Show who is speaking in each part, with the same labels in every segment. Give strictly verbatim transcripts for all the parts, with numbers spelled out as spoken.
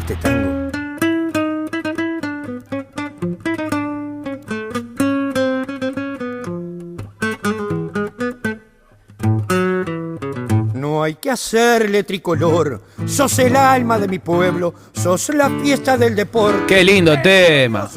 Speaker 1: este tango. No hay que hacerle tricolor, sos el alma de mi pueblo, sos la fiesta del deporte.
Speaker 2: ¡Qué lindo tema!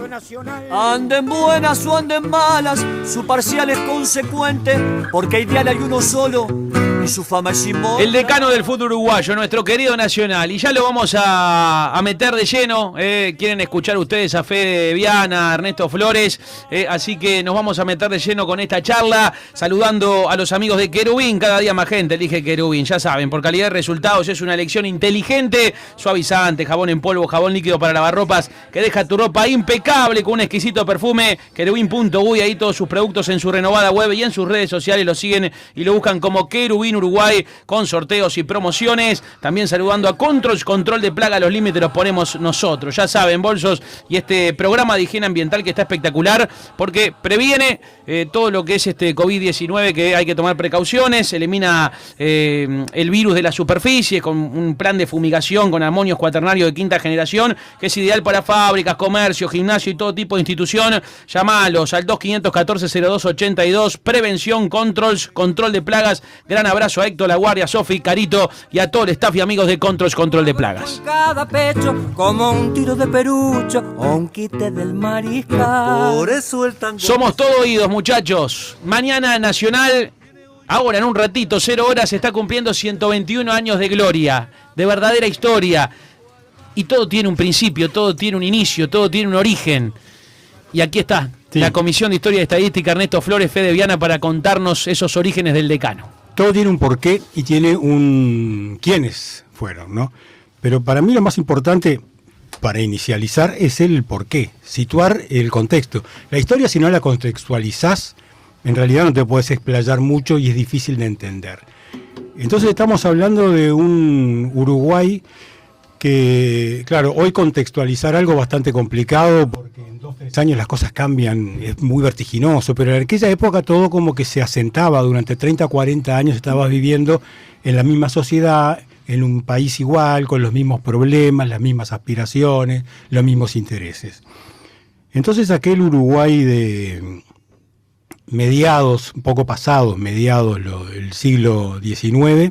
Speaker 3: Anden buenas o anden malas, su parcial es consecuente, porque ideal hay uno solo y su fama es inmortal.
Speaker 2: El decano del fútbol uruguayo, nuestro querido Nacional, y ya lo vamos a, a meter de lleno. Eh, quieren escuchar ustedes a Fede Viana, a Ernesto Flores, eh, así que nos vamos a meter de lleno con esta charla, saludando a los amigos de Querubín. Cada día más gente elige Querubín, ya saben, por calidad de resultados es una elección inteligente, suavizante, jabón en polvo, jabón líquido para lavarropas que deja tu ropa impecable con un exquisito perfume. Querubín punto uy, ahí todos sus productos en su renovada web y en sus redes sociales lo siguen y lo buscan como Querubín Uruguay, con sorteos y promociones. También saludando a Controls, control de plaga, los límites los ponemos nosotros, ya saben, bolsos, y este programa de higiene ambiental que está espectacular porque previene eh, todo lo que es este COVID diecinueve, que hay que tomar precauciones, elimina eh, el virus de la superficie con un plan de fumigación con amonios cuaternarios de quinta generación, que es ideal para fábricas, comercio, gimnasio y todo tipo de institución. Llamalos al dos quinientos catorce cero dos ochenta y dos. Prevención, Controls, control de plagas. Gran abrazo a Héctor La Guardia, Sofi, Carito y a todo el staff y amigos de Controls, control de plagas.
Speaker 3: Cada pecho como un tiro de perucho o un quite del mariscal. Por eso el tango.
Speaker 2: Somos todo oídos, muchachos. Mañana Nacional, ahora en un ratito, cero horas, está cumpliendo ciento veintiún años de gloria, de verdadera historia. Y todo tiene un principio, todo tiene un inicio, todo tiene un origen. Y aquí está, sí, la Comisión de Historia y Estadística, Ernesto Flores, Fede Viana, para contarnos esos orígenes del decano.
Speaker 4: Todo tiene un porqué y tiene un quiénes fueron, ¿no? Pero para mí lo más importante para inicializar es el porqué, situar el contexto. La historia, si no la contextualizás, en realidad no te puedes explayar mucho y es difícil de entender. Entonces estamos hablando de un Uruguay que, claro, hoy contextualizar algo bastante complicado porque en dos, tres años las cosas cambian, es muy vertiginoso, pero en aquella época todo como que se asentaba, durante treinta, cuarenta años estabas viviendo en la misma sociedad, en un país igual, con los mismos problemas, las mismas aspiraciones, los mismos intereses. Entonces aquel Uruguay de mediados, un poco pasados, mediados del siglo diecinueve,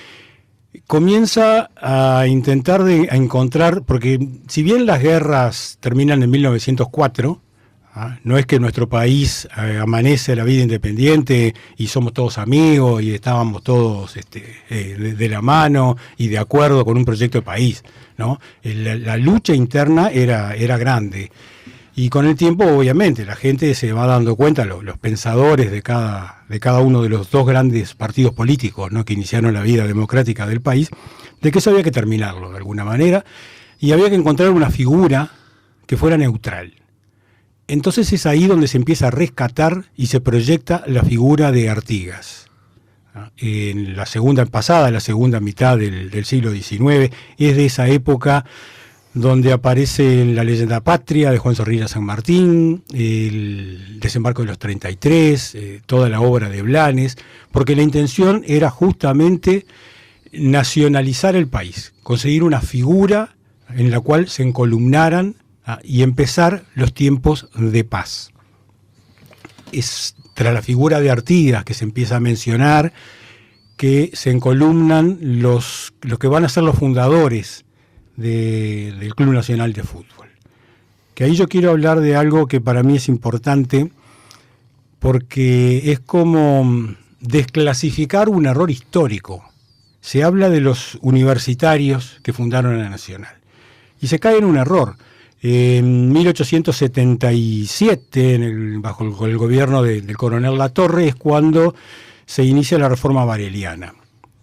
Speaker 4: comienza a intentar de, a encontrar, porque si bien las guerras terminan en mil novecientos cuatro, ¿ah? No es que nuestro país eh, amanece la vida independiente y somos todos amigos y estábamos todos este, eh, de, de la mano y de acuerdo con un proyecto de país, ¿no? La, la lucha interna era, era grande. Y con el tiempo, obviamente, la gente se va dando cuenta, los, los pensadores de cada, de cada uno de los dos grandes partidos políticos, ¿no?, que iniciaron la vida democrática del país, de que eso había que terminarlo de alguna manera, y había que encontrar una figura que fuera neutral. Entonces es ahí donde se empieza a rescatar y se proyecta la figura de Artigas. En la segunda pasada, la segunda mitad del, del siglo diecinueve, es de esa época donde aparece la leyenda patria de Juan Zorrilla San Martín, el desembarco de los treinta y tres, eh, toda la obra de Blanes, porque la intención era justamente nacionalizar el país, conseguir una figura en la cual se encolumnaran ah, y empezar los tiempos de paz. Es tras la figura de Artigas que se empieza a mencionar que se encolumnan los, los que van a ser los fundadores De, del Club Nacional de Fútbol. Que ahí yo quiero hablar de algo que para mí es importante porque es como desclasificar un error histórico. Se habla de los universitarios que fundaron la Nacional y se cae en un error. En mil ochocientos setenta y siete, en el, bajo el, el gobierno de, del coronel Latorre, es cuando se inicia la reforma vareliana.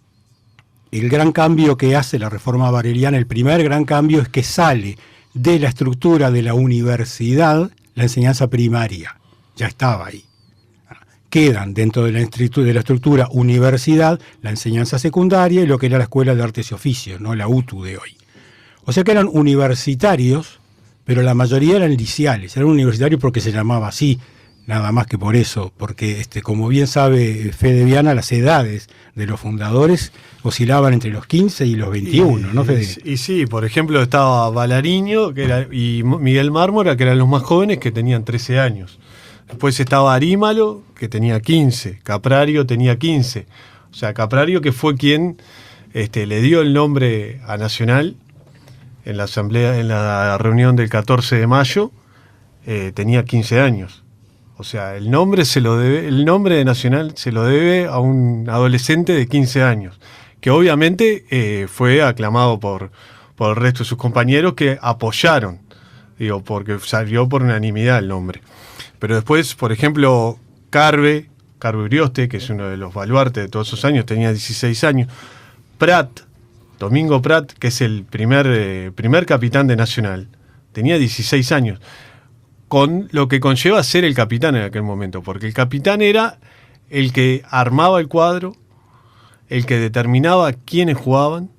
Speaker 4: El gran cambio que hace la reforma vareliana, el primer gran cambio es que sale de la estructura de la universidad la enseñanza primaria. Ya estaba ahí. Quedan dentro de la, de la estructura universidad la enseñanza secundaria y lo que era la Escuela de Artes y Oficios, ¿no?, la U T U de hoy. O sea que eran universitarios, pero la mayoría eran liceales. Eran universitarios porque se llamaba así. nada más que por eso, porque este, como bien sabe Fede Viana, las edades de los fundadores oscilaban entre los quince y los veintiuno,
Speaker 5: y,
Speaker 4: ¿no, Fede?
Speaker 5: Y, y sí, por ejemplo, estaba Balariño que era, y Miguel Mármora, que eran los más jóvenes, que tenían trece años. Después estaba Arímalo, que tenía quince. Caprario tenía quince. O sea, Caprario, que fue quien este, le dio el nombre a Nacional en la asamblea, en la reunión del catorce de mayo, eh, tenía quince años. O sea, el nombre se lo debe, el nombre de Nacional se lo debe a un adolescente de quince años, que obviamente eh, fue aclamado por, por el resto de sus compañeros que apoyaron, digo, porque salió por unanimidad el nombre. Pero después, por ejemplo, Carve, Carve Urioste, que es uno de los baluartes de todos esos años, tenía dieciséis años. Prat, Domingo Prat, que es el primer, eh, primer capitán de Nacional, tenía dieciséis años. Con lo que conlleva ser el capitán en aquel momento, porque el capitán era el que armaba el cuadro, el que determinaba quiénes jugaban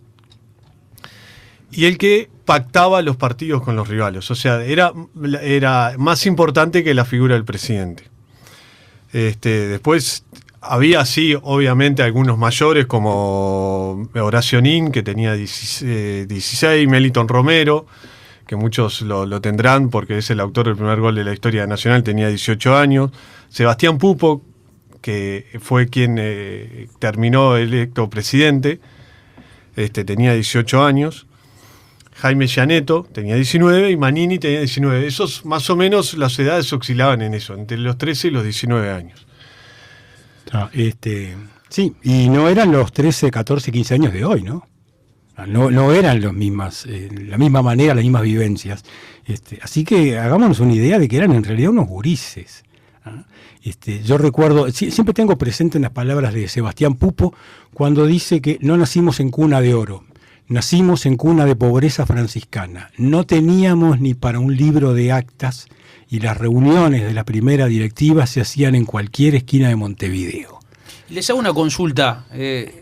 Speaker 5: y el que pactaba los partidos con los rivales. O sea, era, era más importante que la figura del presidente. Este, después había, sí, obviamente, algunos mayores como Horacio Nin, que tenía dieciséis, Meliton Romero, que muchos lo, lo tendrán porque es el autor del primer gol de la historia nacional, tenía dieciocho años. Sebastián Pupo, que fue quien eh, terminó electo presidente, este, tenía dieciocho años. Jaime Gianetto tenía diecinueve y Manini tenía diecinueve. Esos, más o menos, las edades oscilaban en eso, entre los trece y los diecinueve años.
Speaker 4: Ah, este, sí, y no eran los trece, catorce, quince años de hoy, ¿no? No, no eran los mismas, eh, la misma manera, las mismas vivencias. Este, así que hagámonos una idea de que eran en realidad unos gurises. ¿Ah? Este, yo recuerdo, si, siempre tengo presente en las palabras de Sebastián Pupo cuando dice que no nacimos en cuna de oro, nacimos en cuna de pobreza franciscana. No teníamos ni para un libro de actas y las reuniones de la primera directiva se hacían en cualquier esquina de Montevideo.
Speaker 2: Les hago una consulta. Eh,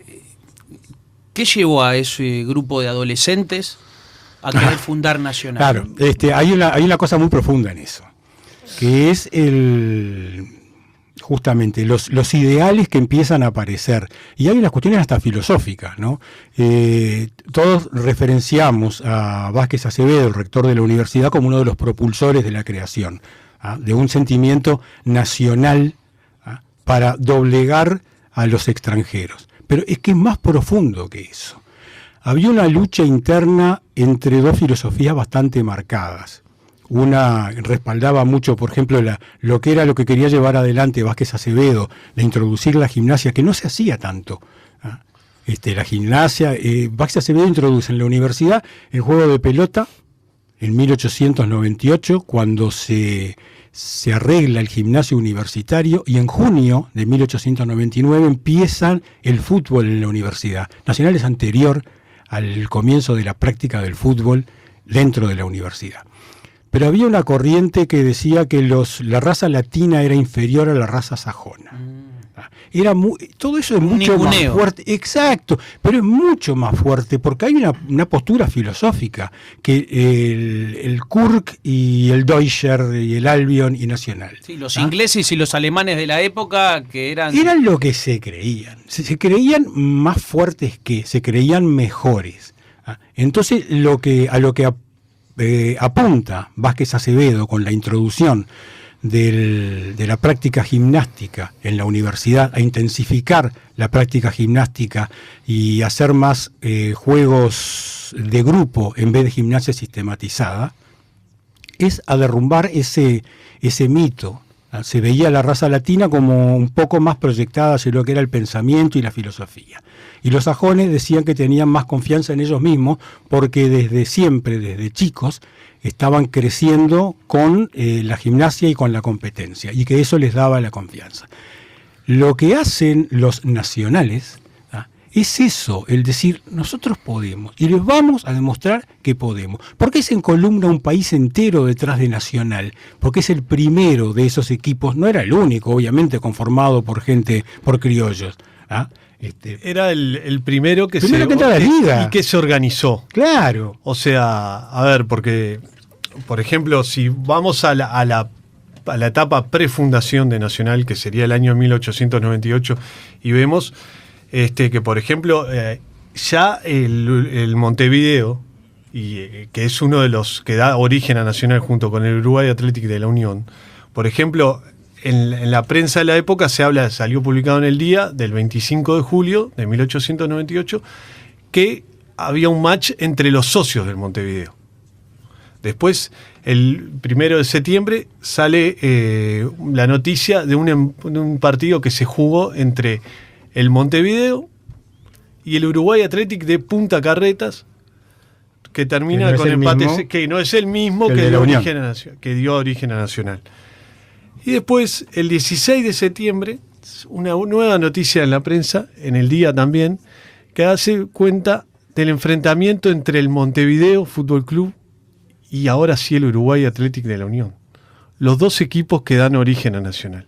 Speaker 2: ¿Qué llevó a ese grupo de adolescentes a querer fundar Nacional?
Speaker 4: Claro, este, hay una, hay una cosa muy profunda en eso, que es el justamente los, los ideales que empiezan a aparecer. Y hay unas cuestiones hasta filosóficas, ¿no? Eh, todos referenciamos a Vázquez Acevedo, el rector de la universidad, como uno de los propulsores de la creación, ¿ah? de un sentimiento nacional, ¿ah? para doblegar a los extranjeros. Pero es que es más profundo que eso. Había una lucha interna entre dos filosofías bastante marcadas. Una respaldaba mucho, por ejemplo, la, lo que era lo que quería llevar adelante Vázquez Acevedo, de introducir la gimnasia, que no se hacía tanto. ¿Ah? Este, la gimnasia, eh, Vázquez Acevedo introduce en la universidad el juego de pelota en mil ochocientos noventa y ocho, cuando se... se arregla el gimnasio universitario y en junio de mil ochocientos noventa y nueve empieza el fútbol en la universidad. Nacional es anterior al comienzo de la práctica del fútbol dentro de la universidad. Pero había una corriente que decía que los, la raza latina era inferior a la raza sajona. Era muy, todo eso es mucho más fuerte, exacto, pero es mucho más fuerte porque hay una, una postura filosófica que el, el Kirk y el Deutscher y el Albion y Nacional.
Speaker 2: Sí, los ¿Ah? ingleses y los alemanes de la época que eran...
Speaker 4: Eran lo que se creían, se, se creían más fuertes que, se creían mejores. ¿Ah? Entonces lo que, a lo que eh, apunta Vázquez Acevedo con la introducción Del, de la práctica gimnástica en la universidad, a intensificar la práctica gimnástica y hacer más eh, juegos de grupo en vez de gimnasia sistematizada, es a derrumbar ese, ese mito. Se veía la raza latina como un poco más proyectada hacia lo que era el pensamiento y la filosofía. Y los sajones decían que tenían más confianza en ellos mismos porque desde siempre, desde chicos, estaban creciendo con eh, la gimnasia y con la competencia, y que eso les daba la confianza. Lo que hacen los nacionales ¿ah? es eso, el decir, nosotros podemos, y les vamos a demostrar que podemos. ¿Por qué se encolumna un país entero detrás de Nacional? Porque es el primero de esos equipos, no era el único, obviamente, conformado por gente, por criollos, ¿ah? Este,
Speaker 5: Era el, el primero que
Speaker 4: primero
Speaker 5: se
Speaker 4: que entra a la liga.
Speaker 5: Y que se organizó.
Speaker 4: Claro.
Speaker 5: O sea, a ver, porque, por ejemplo, si vamos a la, a la a la etapa prefundación de Nacional, que sería el año mil ochocientos noventa y ocho, y vemos este, que, por ejemplo, eh, ya el, el Montevideo, y, eh, que es uno de los que da origen a Nacional junto con el Uruguay Athletic de la Unión, por ejemplo, en, en la prensa de la época se habla, salió publicado en el día del veinticinco de julio de mil ochocientos noventa y ocho, que había un match entre los socios del Montevideo. Después, el primero de septiembre, sale eh, la noticia de un, de un partido que se jugó entre el Montevideo y el Uruguay Athletic de Punta Carretas, que termina
Speaker 4: que no
Speaker 5: con
Speaker 4: es el
Speaker 5: empate,
Speaker 4: mismo,
Speaker 5: que no es el mismo
Speaker 4: que el
Speaker 5: que,
Speaker 4: de la
Speaker 5: dio
Speaker 4: Unión.
Speaker 5: origen a, que dio origen a Nacional. Y después, el dieciséis de septiembre, una nueva noticia en la prensa, en el día también, que hace cuenta del enfrentamiento entre el Montevideo Fútbol Club y ahora sí el Uruguay Athletic de la Unión. Los dos equipos que dan origen a Nacional.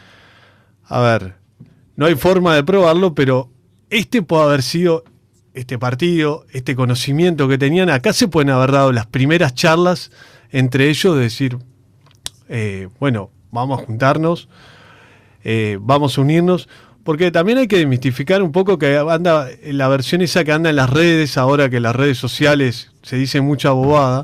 Speaker 5: A ver, no hay forma de probarlo, pero este puede haber sido, este partido, este conocimiento que tenían, acá se pueden haber dado las primeras charlas entre ellos, de decir, eh, bueno, vamos a juntarnos, eh, vamos a unirnos, porque también hay que desmistificar un poco que anda la versión esa que anda en las redes, ahora que las redes sociales se dice mucha bobada.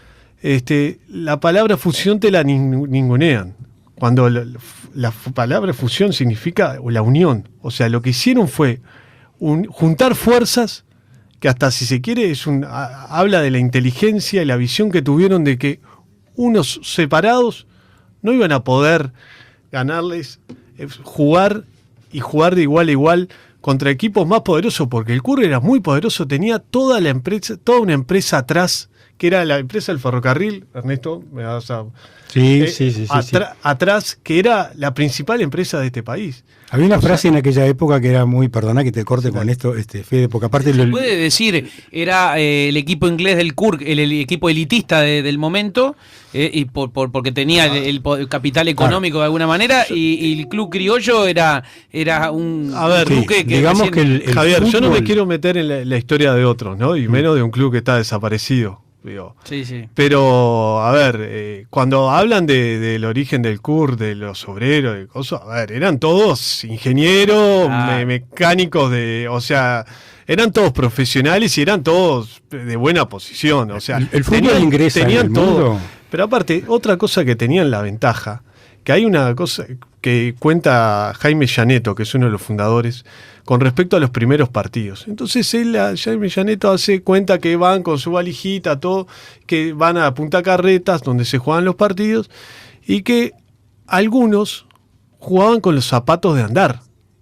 Speaker 5: Este, la palabra fusión te la nin- ningunean. Cuando la, la palabra fusión significa la unión. O sea, lo que hicieron fue un, juntar fuerzas, que hasta si se quiere es un, a, habla de la inteligencia y la visión que tuvieron de que unos separados no iban a poder ganarles, eh, jugar y jugar de igual a igual contra equipos más poderosos, porque el Curry era muy poderoso, tenía toda la empresa, toda una empresa atrás, que era la empresa del ferrocarril, Ernesto, me vas a...
Speaker 4: Sí,
Speaker 5: eh,
Speaker 4: sí, sí, sí,
Speaker 5: atra-
Speaker 4: sí.
Speaker 5: atrás, que era la principal empresa de este país.
Speaker 4: Había una
Speaker 5: O sea,
Speaker 4: frase en aquella época que era muy, perdona que te corte con esto, este, Fede, porque aparte...
Speaker 2: Se
Speaker 4: lo-
Speaker 2: puede decir, era eh, el equipo inglés del Kurk, el, el equipo elitista de- del momento, eh, y por, por- porque tenía el, el po- el capital económico de alguna manera, y, y el club criollo era, era un,
Speaker 5: A ver,
Speaker 2: un club
Speaker 4: sí,
Speaker 2: que, que
Speaker 4: digamos
Speaker 2: recién-
Speaker 4: que el, el
Speaker 5: Javier, yo no me
Speaker 4: fútbol-
Speaker 5: quiero meter en la, la historia de otros, ¿no? Y menos de un club que está desaparecido. Digo.
Speaker 2: Sí, sí.
Speaker 5: Pero, a ver, eh, cuando hablan de, del origen del C U R, de los obreros, de cosas, a ver, eran todos ingenieros,
Speaker 2: Ah.
Speaker 5: me- mecánicos, de, o sea, eran todos profesionales y eran todos de buena posición. O sea,
Speaker 4: El- el fútbol ingresa en el mundo.
Speaker 5: Pero aparte, otra cosa que tenían la ventaja, que hay una cosa que cuenta Jaime Llaneto, que es uno de los fundadores, con respecto a los primeros partidos. Entonces él, a Jaime Llaneto, hace cuenta que van con su valijita, todo, que van a Punta Carretas, donde se juegan los partidos, y que algunos jugaban con los zapatos de andar.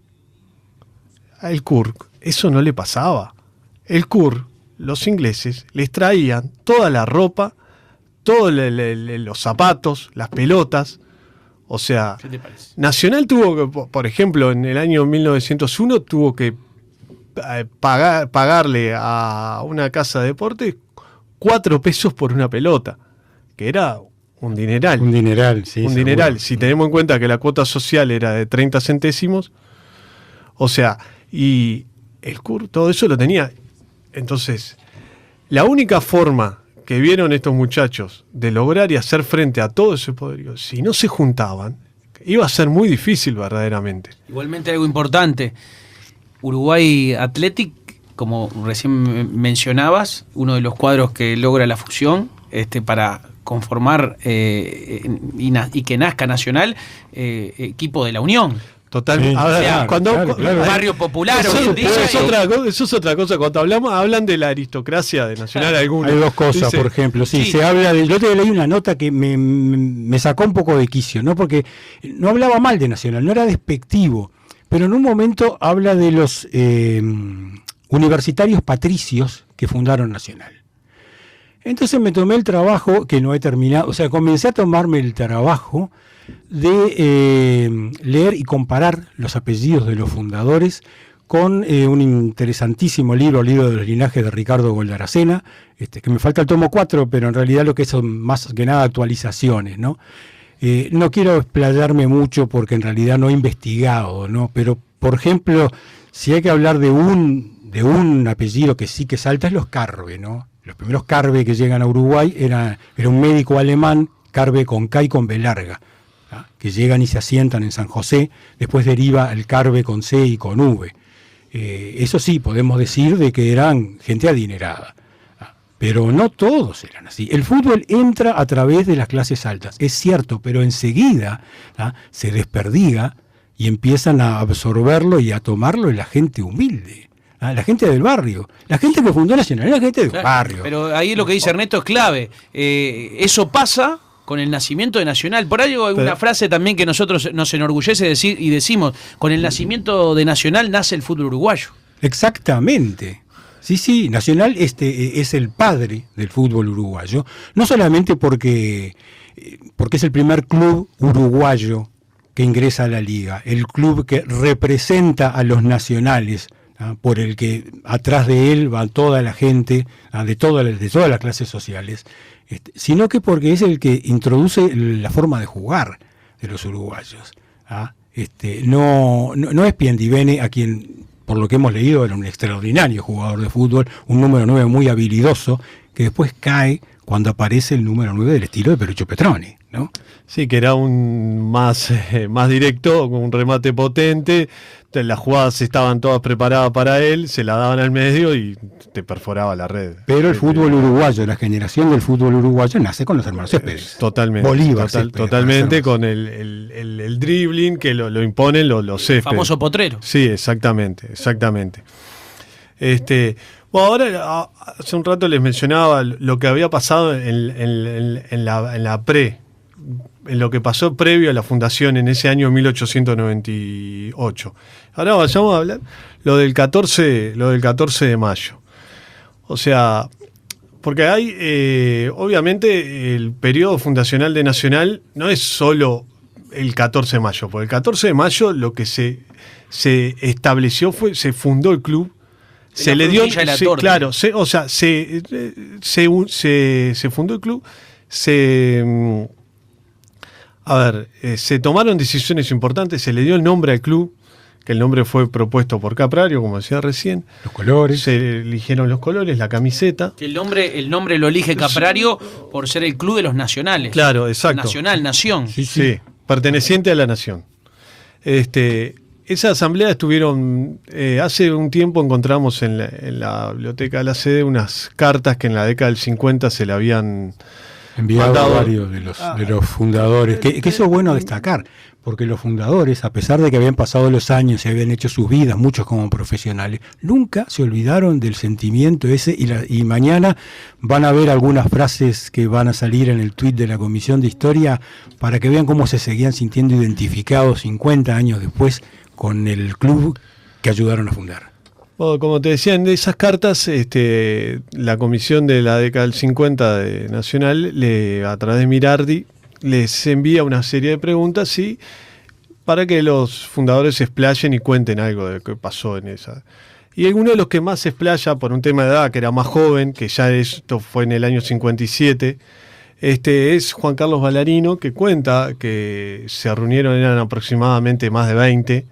Speaker 5: Al C U R eso no le pasaba. El C U R, los ingleses, les traían toda la ropa, todos los zapatos, las pelotas. O sea,
Speaker 2: ¿Qué te parece?
Speaker 5: Nacional tuvo que, po- por ejemplo, en el año mil novecientos uno tuvo que eh, pagar, pagarle a una casa de deporte cuatro pesos por una pelota, que era un dineral.
Speaker 4: Un dineral, sí.
Speaker 5: un
Speaker 4: seguro.
Speaker 5: dineral. Si tenemos en cuenta que la cuota social era de treinta centésimos, o sea, y el C U R todo eso lo tenía. Entonces, la única forma que vieron estos muchachos de lograr y hacer frente a todo ese poderío, si no se juntaban, iba a ser muy difícil verdaderamente.
Speaker 2: Igualmente algo importante, Uruguay Athletic, como recién me- mencionabas, uno de los cuadros que logra la fusión este, para conformar eh, y, na- y que nazca Nacional, eh, equipo de la Unión.
Speaker 5: Total,
Speaker 4: Sí,
Speaker 5: a ver,
Speaker 2: claro,
Speaker 5: cuando,
Speaker 4: claro, claro.
Speaker 2: Barrio popular
Speaker 5: eso,
Speaker 2: hoy en día.
Speaker 5: eso es
Speaker 2: y-
Speaker 5: otra, co- eso es otra cosa. Cuando hablamos, hablan de la aristocracia de Nacional algunos.
Speaker 4: Hay dos cosas,
Speaker 5: Dice,
Speaker 4: por ejemplo. Sí,
Speaker 2: Sí.
Speaker 4: se habla de. Yo te leí una nota que me, me- me sacó un poco de quicio, ¿no? Porque no hablaba mal de Nacional, no era despectivo. Pero en un momento habla de los eh, universitarios patricios que fundaron Nacional. Entonces me tomé el trabajo, que no he terminado, o sea, comencé a tomarme el trabajo de eh, leer y comparar los apellidos de los fundadores con eh, un interesantísimo libro, el libro de los linajes de Ricardo Goldaracena, este, que me falta el tomo cuatro, pero en realidad lo que son más que nada actualizaciones, ¿no? Eh, no quiero explayarme mucho porque en realidad no he investigado, ¿no? Pero, por ejemplo, si hay que hablar de un, de un apellido que sí que salta, es los Carve, ¿no? Los primeros Carve que llegan a Uruguay era, era un médico alemán, Carve con K y con B larga, ¿ah? Que llegan y se asientan en San José, después deriva el Carve con C y con V. Eh, eso sí, podemos decir de que eran gente adinerada. Pero no todos eran así. El fútbol entra a través de las clases altas, es cierto, pero enseguida ¿ah? se desperdiga y empiezan a absorberlo y a tomarlo la gente humilde, ¿ah? La gente del barrio. La gente que fundó Nacional era gente del
Speaker 2: Claro,
Speaker 4: barrio.
Speaker 2: Pero ahí lo que dice Ernesto es clave. Eh, eso pasa con el nacimiento de Nacional. Por algo hay una
Speaker 5: Pero-
Speaker 2: frase también que nosotros nos enorgullece decir y decimos, con el nacimiento de Nacional nace el fútbol uruguayo.
Speaker 4: Exactamente. Sí, sí, Nacional este, es el padre del fútbol uruguayo, no solamente porque, porque es el primer club uruguayo que ingresa a la liga, el club que representa a los nacionales, ¿ah? Por el que atrás de él va toda la gente, ¿ah? de, todas las, de todas las clases sociales, este, sino que porque es el que introduce la forma de jugar de los uruguayos. ¿Ah? Este, no, no, no es Piendivene, a quien, por lo que hemos leído, era un extraordinario jugador de fútbol, un número nueve muy habilidoso, que después cae cuando aparece el número nueve del estilo de Perucho Petroni, ¿no?
Speaker 5: Sí, que era un más, eh, más directo, con un remate potente. Te- Las jugadas estaban todas preparadas para él, se la daban al medio y te perforaba la red.
Speaker 4: Pero el
Speaker 5: Eh,
Speaker 4: fútbol uruguayo, la generación del fútbol uruguayo nace con los hermanos Céspedes.
Speaker 5: Totalmente.
Speaker 4: Bolívar
Speaker 5: total-
Speaker 4: Céspedes,
Speaker 5: totalmente,
Speaker 4: para ser
Speaker 5: con el, el, el- el dribbling que lo, lo imponen los, los Céspedes.
Speaker 2: Famoso potrero.
Speaker 5: Sí, exactamente, exactamente. Este, bueno, ahora a- hace un rato les mencionaba lo que había pasado en, en- en- en la, en la pre, en lo que pasó previo a la fundación en ese año mil ochocientos noventa y ocho. Ahora vayamos a hablar lo del catorce, lo del catorce de mayo. O sea, porque hay, eh, obviamente, el periodo fundacional de Nacional no es solo el catorce de mayo, porque el catorce de mayo lo que se, se estableció fue, se fundó el club,
Speaker 2: De
Speaker 5: se
Speaker 2: la
Speaker 5: le dio,
Speaker 2: frutilla y la
Speaker 5: se-
Speaker 2: torta.
Speaker 5: claro, se, o sea, se, eh, se, se, se fundó el club, se, mm, a ver, eh, se tomaron decisiones importantes, se le dio el nombre al club, que el nombre fue propuesto por Caprario, como decía recién,
Speaker 4: Los colores.
Speaker 5: se eligieron los colores, la camiseta.
Speaker 2: Que el nombre, el nombre lo elige Caprario por ser el club de los nacionales.
Speaker 5: Claro, exacto.
Speaker 2: Nacional, nación.
Speaker 4: Sí,
Speaker 5: Sí,
Speaker 4: sí.
Speaker 5: perteneciente a la nación. Este, esa asamblea estuvieron, eh, hace un tiempo encontramos en la, en la biblioteca de la sede unas cartas que en la década del cincuenta se le habían
Speaker 4: Enviado
Speaker 5: mandado-
Speaker 4: a varios de los, de los fundadores, que, que eso es bueno destacar, porque los fundadores, a pesar de que habían pasado los años y habían hecho sus vidas, muchos como profesionales, nunca se olvidaron del sentimiento ese y, la, y mañana van a ver algunas frases que van a salir en el tuit de la Comisión de Historia para que vean cómo se seguían sintiendo identificados cincuenta años después con el club que ayudaron a fundar.
Speaker 5: Bueno, como te decía, en esas cartas, este, la comisión de la década del cincuenta de Nacional, le, a través de Mirardi, les envía una serie de preguntas y para que los fundadores se explayen y cuenten algo de lo que pasó en esa. Y uno de los que más se explaya por un tema de edad, que era más joven, que ya esto fue en el año cincuenta y siete, este, es Juan Carlos Ballarino, que cuenta que se reunieron, eran aproximadamente más de veinte.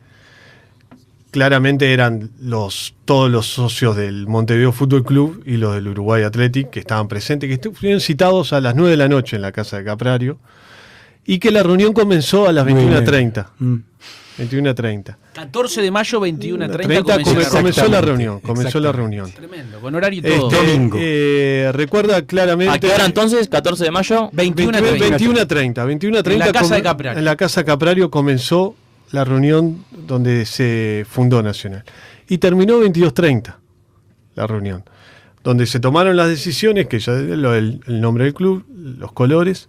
Speaker 5: Claramente eran los, todos los socios del Montevideo Fútbol Club y los del Uruguay Athletic que estaban presentes, que estuvieron citados a las nueve de la noche en la casa de Caprario y que la reunión comenzó a las veintiuna treinta.
Speaker 4: Mm.
Speaker 5: veintiuna treinta.
Speaker 2: catorce de mayo, veintiuna treinta.
Speaker 5: treinta
Speaker 2: comenzó la
Speaker 5: come- comenzó la
Speaker 4: Exactamente,
Speaker 5: reunión. Comenzó la
Speaker 4: exactamente.
Speaker 5: reunión.
Speaker 2: Tremendo, con horario y todo.
Speaker 5: Este,
Speaker 4: Domingo.
Speaker 5: eh, recuerda claramente.
Speaker 6: ¿A qué hora entonces? catorce de mayo.
Speaker 2: veintiuna treinta.
Speaker 5: veintiuna treinta. veintiuna treinta.
Speaker 2: En la casa
Speaker 5: come-
Speaker 2: de Caprario.
Speaker 5: En la casa Caprario comenzó la reunión donde se fundó Nacional. Y terminó veintidós treinta la reunión, donde se tomaron las decisiones, que ya lo- el, el nombre del club, los colores,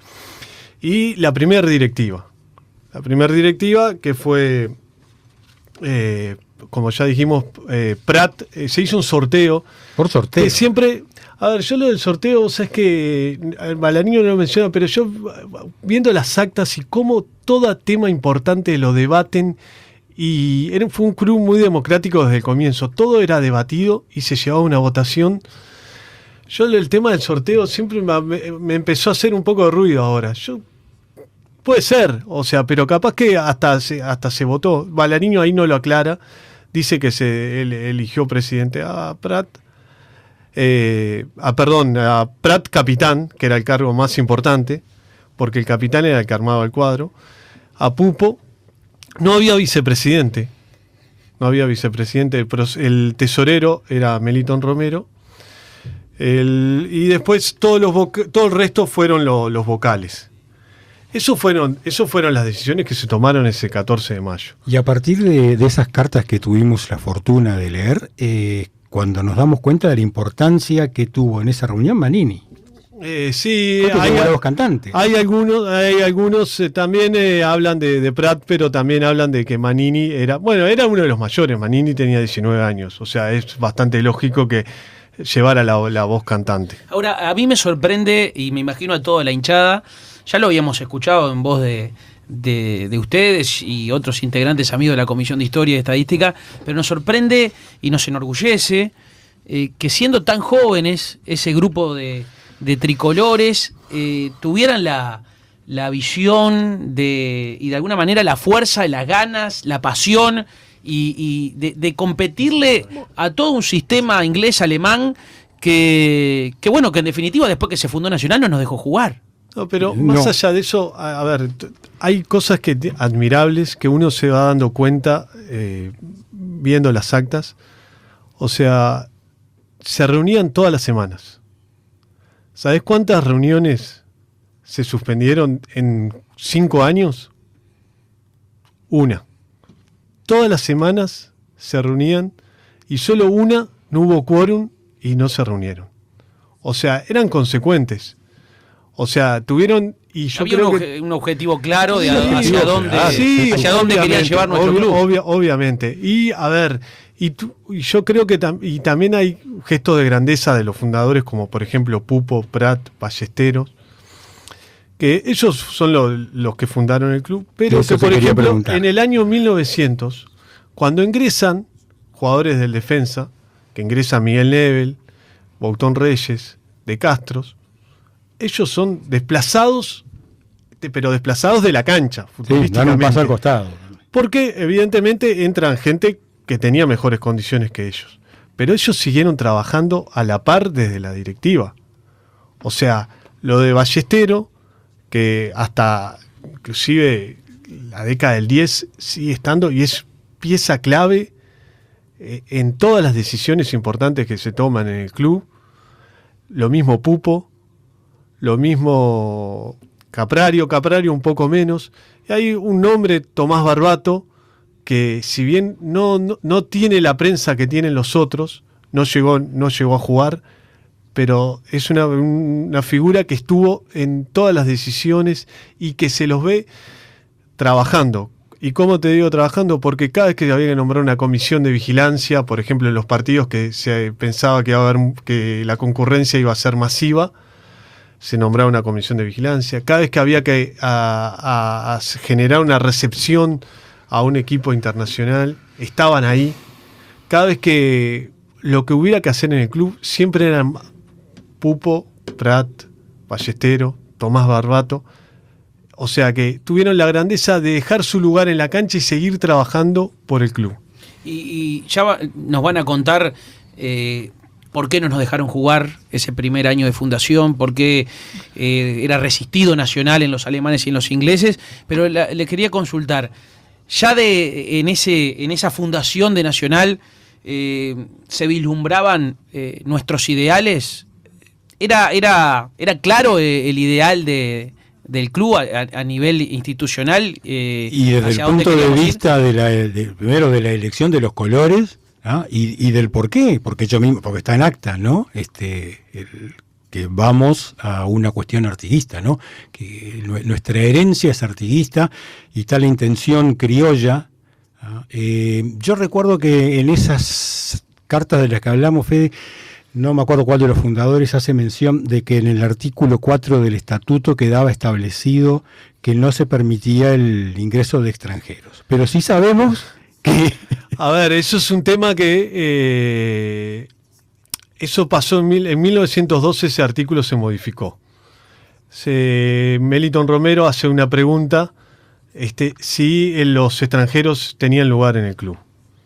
Speaker 5: y la primera directiva. La primera directiva que fue, eh, como ya dijimos, eh, Prat, eh, se hizo un sorteo.
Speaker 4: Por sorteo.
Speaker 5: Que siempre, a ver, yo lo del sorteo, vos sabés que el Ballarino no lo menciona, pero yo viendo las actas y cómo todo tema importante lo debaten, y era, fue un club muy democrático desde el comienzo, todo era debatido y se llevaba a una votación. Yo el tema del sorteo siempre me, me empezó a hacer un poco de ruido ahora. Yo puede ser, o sea, pero capaz que hasta se, hasta se votó. Ballarino ahí no lo aclara, dice que se él, eligió presidente a Prat. Eh, ah, perdón, a Prat capitán, que era el cargo más importante, porque el capitán era el que armaba el cuadro. a Pupo. No había vicepresidente. No había vicepresidente. El, pros- el tesorero era Melitón Romero. El, y después todos los voc- todo el resto fueron lo- los vocales. Eso fueron, eso fueron las decisiones que se tomaron ese catorce de mayo.
Speaker 4: Y a partir de, de esas cartas que tuvimos la fortuna de leer, eh, cuando nos damos cuenta de la importancia que tuvo en esa reunión Manini.
Speaker 5: Eh, sí,
Speaker 4: Porque
Speaker 5: hay,
Speaker 4: tuvo la voz cantante.
Speaker 5: hay algunos, hay algunos eh, también eh, hablan de, de Prat, pero también hablan de que Manini era, bueno, era uno de los mayores. Manini tenía diecinueve años, o sea, es bastante lógico que llevara la, la voz cantante.
Speaker 2: Ahora, a mí me sorprende, y me imagino a toda la hinchada, ya lo habíamos escuchado en voz de, de, de ustedes y otros integrantes amigos de la Comisión de Historia y Estadística, pero nos sorprende y nos enorgullece eh, que siendo tan jóvenes, ese grupo de, de tricolores eh, tuvieran la, la visión de, y de alguna manera la fuerza, las ganas, la pasión y, y de, de competirle a todo un sistema inglés-alemán que, que, bueno, que en definitiva después que se fundó Nacional no nos dejó jugar.
Speaker 5: No, pero
Speaker 4: No.
Speaker 5: más allá de eso, a, a ver, t- hay cosas que te- admirables que uno se va dando cuenta eh, viendo las actas. O sea, se reunían todas las semanas. ¿Sabés cuántas reuniones se suspendieron en cinco años? Una. Todas las semanas se reunían y solo una no hubo quórum y no se reunieron. O sea, eran consecuentes. O sea, tuvieron, y yo
Speaker 2: Había
Speaker 5: creo
Speaker 2: un,
Speaker 5: que...
Speaker 2: obje- un objetivo claro de
Speaker 5: Sí,
Speaker 2: a- hacia
Speaker 5: claro.
Speaker 2: dónde,
Speaker 5: Sí,
Speaker 2: hacia dónde querían
Speaker 5: obviamente,
Speaker 2: llevar nuestro
Speaker 5: obvio-
Speaker 2: club.
Speaker 5: obvia- obviamente. Y a ver, y, tú- y yo creo que tam- y también hay gestos de grandeza de los fundadores, como por ejemplo Pupo, Prat, Ballesteros, que ellos son lo- los que fundaron el club, pero
Speaker 4: Eso
Speaker 5: que
Speaker 4: te
Speaker 5: por
Speaker 4: quería
Speaker 5: ejemplo
Speaker 4: preguntar.
Speaker 5: en el año mil novecientos, cuando ingresan jugadores del defensa, que ingresan Miguel Nebel, Bautón Reyes, De Castros, ellos son desplazados, de- pero desplazados de la cancha,
Speaker 4: Sí, dan un
Speaker 5: futbolísticamente.
Speaker 4: paso al costado.
Speaker 5: Porque evidentemente entran gente que tenía mejores condiciones que ellos. Pero ellos siguieron trabajando a la par desde la directiva. O sea, lo de Ballestero, que hasta inclusive la década del diez sigue estando y es pieza clave eh, en todas las decisiones importantes que se toman en el club. Lo mismo Pupo, lo mismo Caprario, Caprario un poco menos. Y hay un nombre, Tomás Barbato, que si bien no, no, no tiene la prensa que tienen los otros, no llegó, no llegó a jugar, pero es una, una figura que estuvo en todas las decisiones y que se los ve trabajando. ¿Y cómo te digo trabajando? Porque cada vez que había que nombrar una comisión de vigilancia, por ejemplo en los partidos que se pensaba que, iba a haber, que la concurrencia iba a ser masiva, se nombraba una comisión de vigilancia. Cada vez que había que a, a, a generar una recepción a un equipo internacional, estaban ahí. Cada vez que lo que hubiera que hacer en el club, siempre eran Pupo, Prat, Ballestero, Tomás Barbato. O sea que tuvieron la grandeza de dejar su lugar en la cancha y seguir trabajando por el club.
Speaker 2: Y, y ya va- nos van a contar eh, por qué no nos dejaron jugar ese primer año de fundación, por qué eh, era resistido Nacional en los alemanes y en los ingleses, pero la- le quería consultar, ya de en ese en esa fundación de Nacional eh, se vislumbraban eh, nuestros ideales, era era era claro eh, el ideal de del club a, a- a nivel institucional eh,
Speaker 4: Y desde el
Speaker 2: hacia dónde
Speaker 4: punto de
Speaker 2: queríamos ir.
Speaker 4: vista de la, de- primero de la elección de los colores, ¿ah? y, y del por qué, porque yo mismo, porque está en acta, ¿no? Este, el- que vamos a una cuestión artiguista, ¿no? Que nue- nuestra herencia es artiguista y está la intención criolla. ¿Ah? Eh, yo recuerdo que en esas cartas de las que hablamos, Fede, no me acuerdo cuál de los fundadores hace mención de que en el artículo cuatro del estatuto quedaba establecido que no se permitía el ingreso de extranjeros. Pero sí sabemos que...
Speaker 5: A ver, eso es un tema que... eh, eso pasó en, mil, en mil novecientos doce, ese artículo se modificó. Se, Melitón Romero hace una pregunta este, si eh, los extranjeros tenían lugar en el club.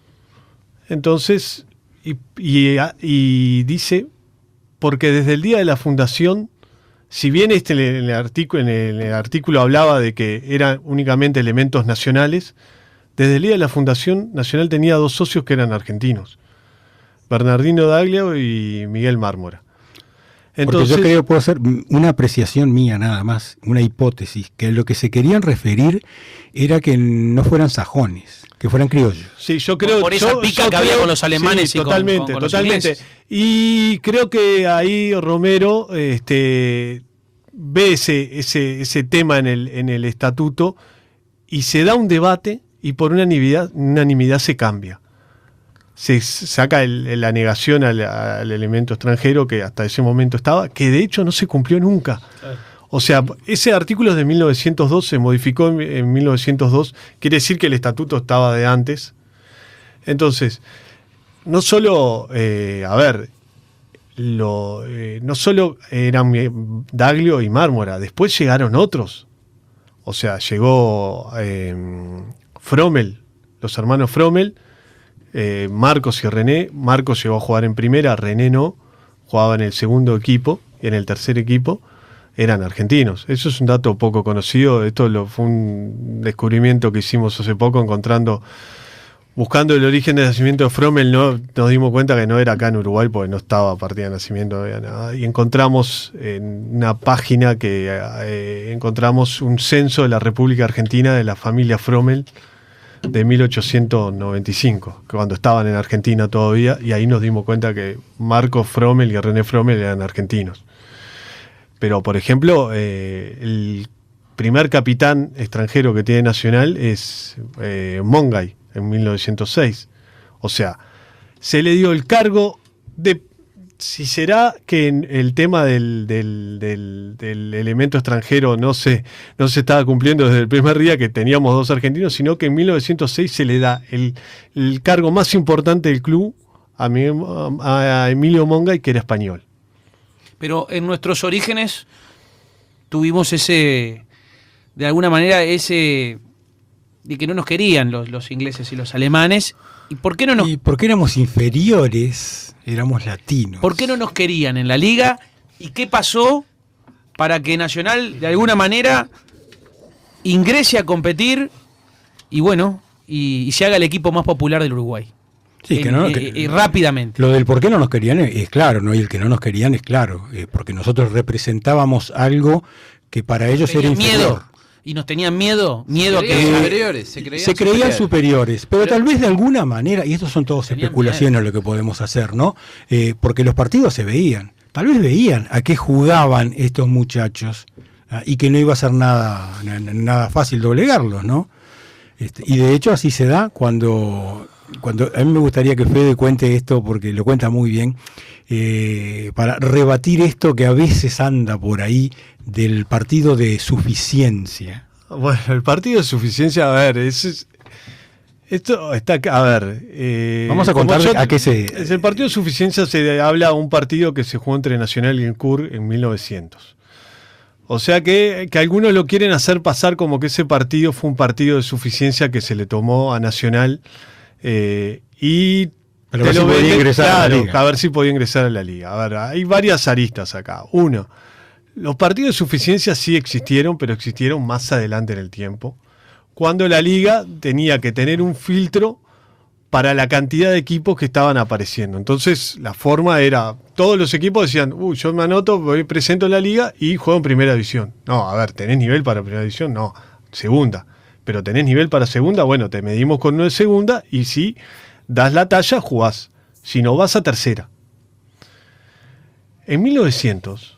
Speaker 5: Entonces, y, y, y dice, porque desde el día de la fundación si bien este en el, artículo, en el, en el artículo hablaba de que eran únicamente elementos nacionales, desde el día de la Fundación Nacional tenía dos socios que eran argentinos, Bernardino Daglio y Miguel Mármora.
Speaker 4: Entonces, porque yo creo que puedo hacer una apreciación mía nada más, una hipótesis, que lo que se querían referir era que no fueran sajones, que fueran criollos.
Speaker 5: Sí, yo creo
Speaker 2: por esa
Speaker 5: yo,
Speaker 2: pica
Speaker 5: yo
Speaker 2: que
Speaker 5: creo,
Speaker 2: había con los alemanes
Speaker 5: sí,
Speaker 2: y con,
Speaker 5: totalmente,
Speaker 2: con, con los
Speaker 5: totalmente.
Speaker 2: ingleses.
Speaker 5: Y creo que ahí Romero este, ve ese, ese, ese tema en el, en el estatuto y se da un debate y por unanimidad, unanimidad se cambia. Se saca el, la negación al, al elemento extranjero que hasta ese momento estaba, que de hecho no se cumplió nunca. O sea, ese artículo es de mil novecientos dos, se modificó en, en mil novecientos dos, quiere decir que el estatuto estaba de antes. Entonces, no solo, eh, a ver, lo, eh, no solo eran Daglio y Mármora, después llegaron otros. O sea, llegó eh, Frommel, los hermanos Frommel, Eh, Marcos y René. Marcos llegó a jugar en primera, René no, jugaba en el segundo equipo y en el tercer equipo eran argentinos. Eso es un dato poco conocido. Esto lo, fue un descubrimiento que hicimos hace poco, encontrando, buscando el origen de nacimiento de Frommel. No, nos dimos cuenta que no era acá en Uruguay porque no estaba a partida de nacimiento, no había nada. Y encontramos en una página que eh, encontramos un censo de la República Argentina de la familia Frommel de mil ochocientos noventa y cinco, cuando estaban en Argentina todavía, y ahí nos dimos cuenta que Marcos Frommel y René Frommel eran argentinos. Pero, por ejemplo, eh, el primer capitán extranjero que tiene Nacional es eh, Mongay, en mil novecientos seis. O sea, se le dio el cargo de... Si será que en el tema del, del, del, del elemento extranjero no se, no se estaba cumpliendo desde el primer día que teníamos dos argentinos, sino que en mil novecientos seis se le da el, el cargo más importante del club a, a Emilio Mongay, que era español.
Speaker 2: Pero en nuestros orígenes tuvimos ese, de alguna manera, ese de que no nos querían los, los ingleses y los alemanes. ¿Y por qué no nos,
Speaker 4: y porque éramos inferiores, éramos latinos.
Speaker 2: ¿Por qué no nos querían en la liga? ¿Y qué pasó para que Nacional, de alguna manera, ingrese a competir y bueno, y, y se haga el equipo más popular del Uruguay?
Speaker 4: Sí, que no,
Speaker 2: eh,
Speaker 4: que,
Speaker 2: eh, eh, rápidamente.
Speaker 4: Lo del por qué no nos querían es, es claro, ¿no? Y el que no nos querían es claro, eh, porque nosotros representábamos algo que para ellos era inferior.
Speaker 2: Miedo. Y nos tenían miedo, miedo
Speaker 7: se
Speaker 2: a
Speaker 7: creían
Speaker 2: que...
Speaker 7: superiores, se creían,
Speaker 4: se creían
Speaker 7: superiores.
Speaker 4: superiores, pero, pero tal vez de alguna manera, y esto son todas especulaciones lo que podemos hacer, ¿no? Eh, porque los partidos se veían, tal vez veían a qué jugaban estos muchachos, ¿ah? Y que no iba a ser nada, nada fácil doblegarlos, ¿no? Este, y de hecho así se da cuando, cuando a mí me gustaría que Fede cuente esto porque lo cuenta muy bien, eh, para rebatir esto que a veces anda por ahí del partido de suficiencia.
Speaker 5: Bueno, el partido de suficiencia, a ver, es, es, esto está acá, a ver. Eh,
Speaker 4: Vamos a contar a qué se...
Speaker 5: Es el partido de suficiencia se habla de un partido que se jugó entre Nacional y el C U R en mil novecientos. O sea que, que algunos lo quieren hacer pasar como que ese partido fue un partido de suficiencia que se le tomó a Nacional eh, y...
Speaker 4: Pero a ver si podía
Speaker 5: venden,
Speaker 4: ingresar
Speaker 5: claro,
Speaker 4: a la liga.
Speaker 5: A ver si podía ingresar a la liga. A ver, hay varias aristas acá. Uno, los partidos de suficiencia sí existieron, pero existieron más adelante en el tiempo, cuando la liga tenía que tener un filtro para la cantidad de equipos que estaban apareciendo. Entonces, la forma era, todos los equipos decían, uy, yo me anoto, voy, presento en la liga y juego en primera división. No, a ver, ¿tenés nivel para primera división? No, segunda. Pero ¿tenés nivel para segunda? Bueno, te medimos con uno de segunda y si das la talla, jugás. Si no, vas a tercera. En mil novecientos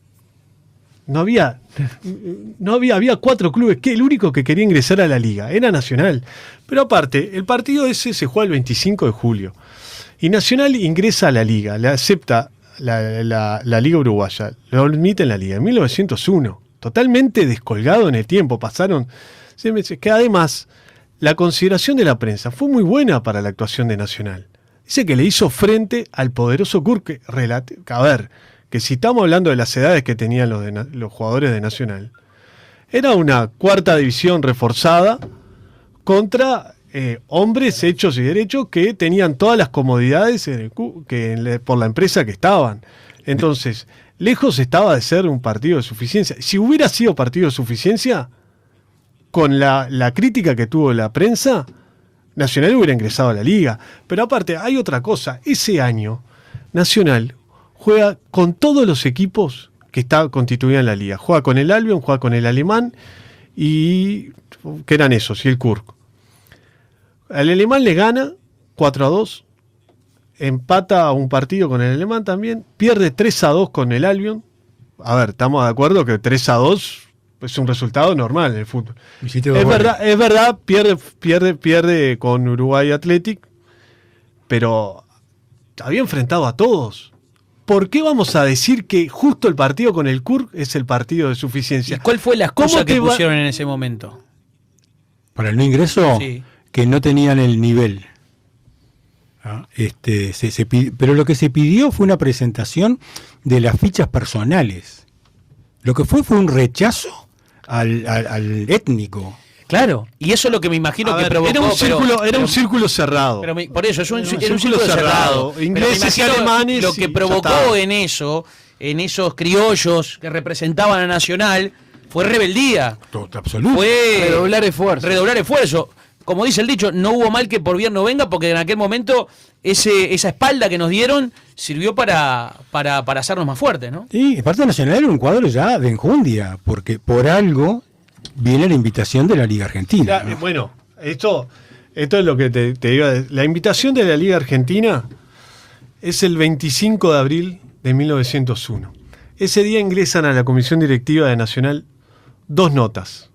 Speaker 5: no había, no había, había cuatro clubes, que el único que quería ingresar a la liga era Nacional. Pero aparte, el partido ese se juega el veinticinco de julio. Y Nacional ingresa a la liga, le acepta la, la, la Liga Uruguaya, lo admite en la liga en mil novecientos uno. Totalmente descolgado en el tiempo, pasaron seis meses, que además la consideración de la prensa fue muy buena para la actuación de Nacional. Dice que le hizo frente al poderoso C U R, que, relate, a ver, que si estamos hablando de las edades que tenían los, de, los jugadores de Nacional, era una cuarta división reforzada contra eh, hombres hechos y derechos que tenían todas las comodidades en el, que en le, por la empresa que estaban. Entonces, lejos estaba de ser un partido de suficiencia. Si hubiera sido partido de suficiencia, con la, la crítica que tuvo la prensa, Nacional hubiera ingresado a la liga. Pero aparte, hay otra cosa. Ese año, Nacional juega con todos los equipos que está constituida en la liga. Juega con el Albion, juega con el Alemán, y que eran esos, y el K U R K. El Alemán le gana cuatro a dos, empata un partido con el Alemán también, pierde tres a dos con el Albion. A ver, estamos de acuerdo que tres a dos es un resultado normal en el fútbol. Es verdad, es verdad, pierde, pierde, pierde con Uruguay Athletic, pero había enfrentado a todos. ¿Por qué vamos a decir que justo el partido con el K U R K es el partido de suficiencia?
Speaker 2: ¿Y cuál fue la excusa que
Speaker 5: va-
Speaker 2: pusieron en ese momento?
Speaker 4: Para el no ingreso,
Speaker 2: Sí.
Speaker 4: que no tenían el nivel. Ah, Este, se, se pi- pero lo que se pidió fue una presentación de las fichas personales. Lo que fue fue un rechazo al, al- al étnico.
Speaker 2: Claro, y eso es lo que me imagino
Speaker 5: A
Speaker 2: que
Speaker 5: ver,
Speaker 2: provocó.
Speaker 5: era un
Speaker 2: pero-
Speaker 5: círculo, era
Speaker 2: pero-
Speaker 5: un círculo cerrado.
Speaker 2: Pero me- por eso, es un,
Speaker 5: Era un
Speaker 2: era un
Speaker 5: círculo
Speaker 2: círculo cerrado.
Speaker 5: cerrado.
Speaker 2: Pero me
Speaker 5: Ingleses y
Speaker 2: imagino
Speaker 5: alemanes
Speaker 2: lo
Speaker 5: y
Speaker 2: que
Speaker 5: ya
Speaker 2: provocó
Speaker 5: está.
Speaker 2: en eso, en esos criollos que representaban a Nacional, fue rebeldía.
Speaker 4: Todo, absoluto.
Speaker 2: Fue
Speaker 7: Redoblar esfuerzo.
Speaker 2: Redoblar esfuerzo. Como dice el dicho, no hubo mal que por bien no venga, porque en aquel momento ese, esa espalda que nos dieron sirvió para, para, para hacernos más fuertes, ¿no?
Speaker 4: Sí, el Partido Nacional era un cuadro ya de enjundia, porque por algo viene la invitación de la Liga Argentina.
Speaker 5: Ya,
Speaker 4: ¿no?
Speaker 5: eh, bueno, esto, esto es lo que te, te iba a decir. La invitación de la Liga Argentina es el veinticinco de abril de mil novecientos uno. Ese día ingresan a la Comisión Directiva de Nacional dos notas.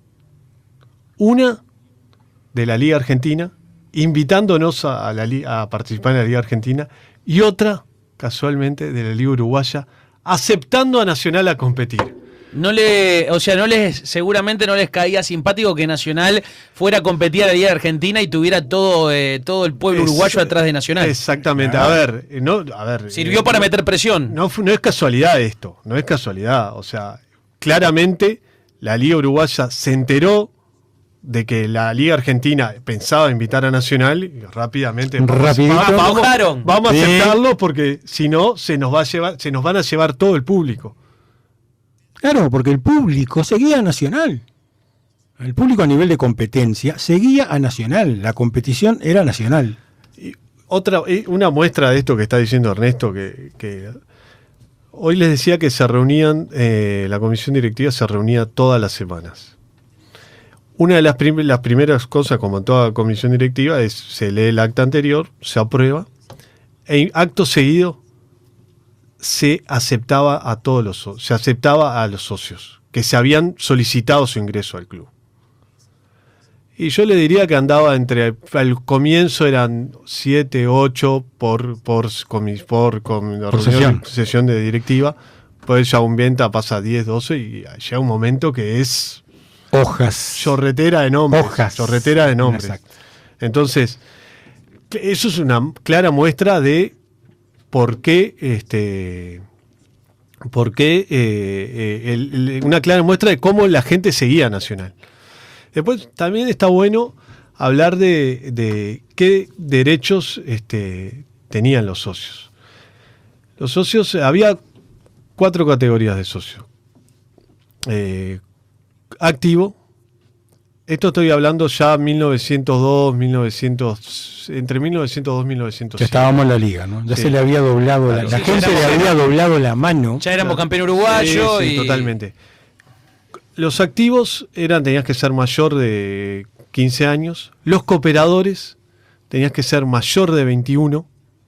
Speaker 5: Una de la Liga Argentina, invitándonos a, a la li- a participar en la Liga Argentina, y otra, casualmente, de la Liga Uruguaya, aceptando a Nacional a competir.
Speaker 2: No le, o sea, no les, seguramente no les caía simpático que Nacional fuera a competir a la Liga Argentina y tuviera todo, eh, todo el pueblo
Speaker 5: Es-
Speaker 2: uruguayo atrás de Nacional.
Speaker 5: Exactamente. A ver, eh, no, a ver.
Speaker 2: Sirvió
Speaker 5: eh,
Speaker 2: para
Speaker 5: no-
Speaker 2: meter presión.
Speaker 5: No, fu- no es casualidad esto, no es casualidad. O sea, claramente la Liga Uruguaya se enteró de que la Liga Argentina pensaba invitar a Nacional y rápidamente vamos,
Speaker 4: Rapidito.
Speaker 5: va- vamos,
Speaker 2: Aflojaron.
Speaker 5: vamos a
Speaker 4: Sí.
Speaker 5: aceptarlo porque si no se nos va a llevar, se nos van a llevar todo el público.
Speaker 4: Claro, porque el público seguía a Nacional. El público a nivel de competencia seguía a Nacional. La competición era nacional.
Speaker 5: Otra, eh, una muestra de esto que está diciendo Ernesto, que, que hoy les decía que se reunían, eh, la comisión directiva se reunía todas las semanas. Una de las, prim- las primeras cosas, como en toda comisión directiva, es se lee el acta anterior, se aprueba, e acto seguido se aceptaba a todos los so- se aceptaba a los socios que se habían solicitado su ingreso al club. Y yo le diría que andaba entre, al comienzo eran siete, ocho por, por, comi- por, com- reunión-
Speaker 4: sesión.
Speaker 5: sesión de directiva, pues ya un venta pasa a diez, doce y llega un momento que es
Speaker 4: Hojas.
Speaker 5: chorretera de nombres.
Speaker 4: Hojas.
Speaker 5: Chorretera de nombres.
Speaker 4: Exacto.
Speaker 5: Entonces, que eso es una clara muestra de por qué, este, por qué, eh, eh, el- el- una clara muestra de cómo la gente seguía a Nacional. Después también está bueno hablar de, de qué derechos este, tenían los socios. Los socios, había cuatro categorías de socios. Eh, activo. Esto estoy hablando ya mil novecientos dos, mil novecientos, entre mil novecientos dos y mil novecientos
Speaker 4: Ya
Speaker 5: cinco.
Speaker 4: estábamos en la liga, ¿no? Ya
Speaker 5: Sí.
Speaker 4: se le había doblado, la,
Speaker 5: Claro.
Speaker 4: la
Speaker 2: Sí,
Speaker 4: gente
Speaker 2: ya
Speaker 4: le
Speaker 2: éramos-
Speaker 4: había doblado la mano.
Speaker 2: Ya éramos campeón uruguayo
Speaker 5: Sí, sí,
Speaker 2: y
Speaker 5: totalmente. Los activos eran, tenías que ser mayor de quince años. Los cooperadores tenías que ser mayor de veintiuno.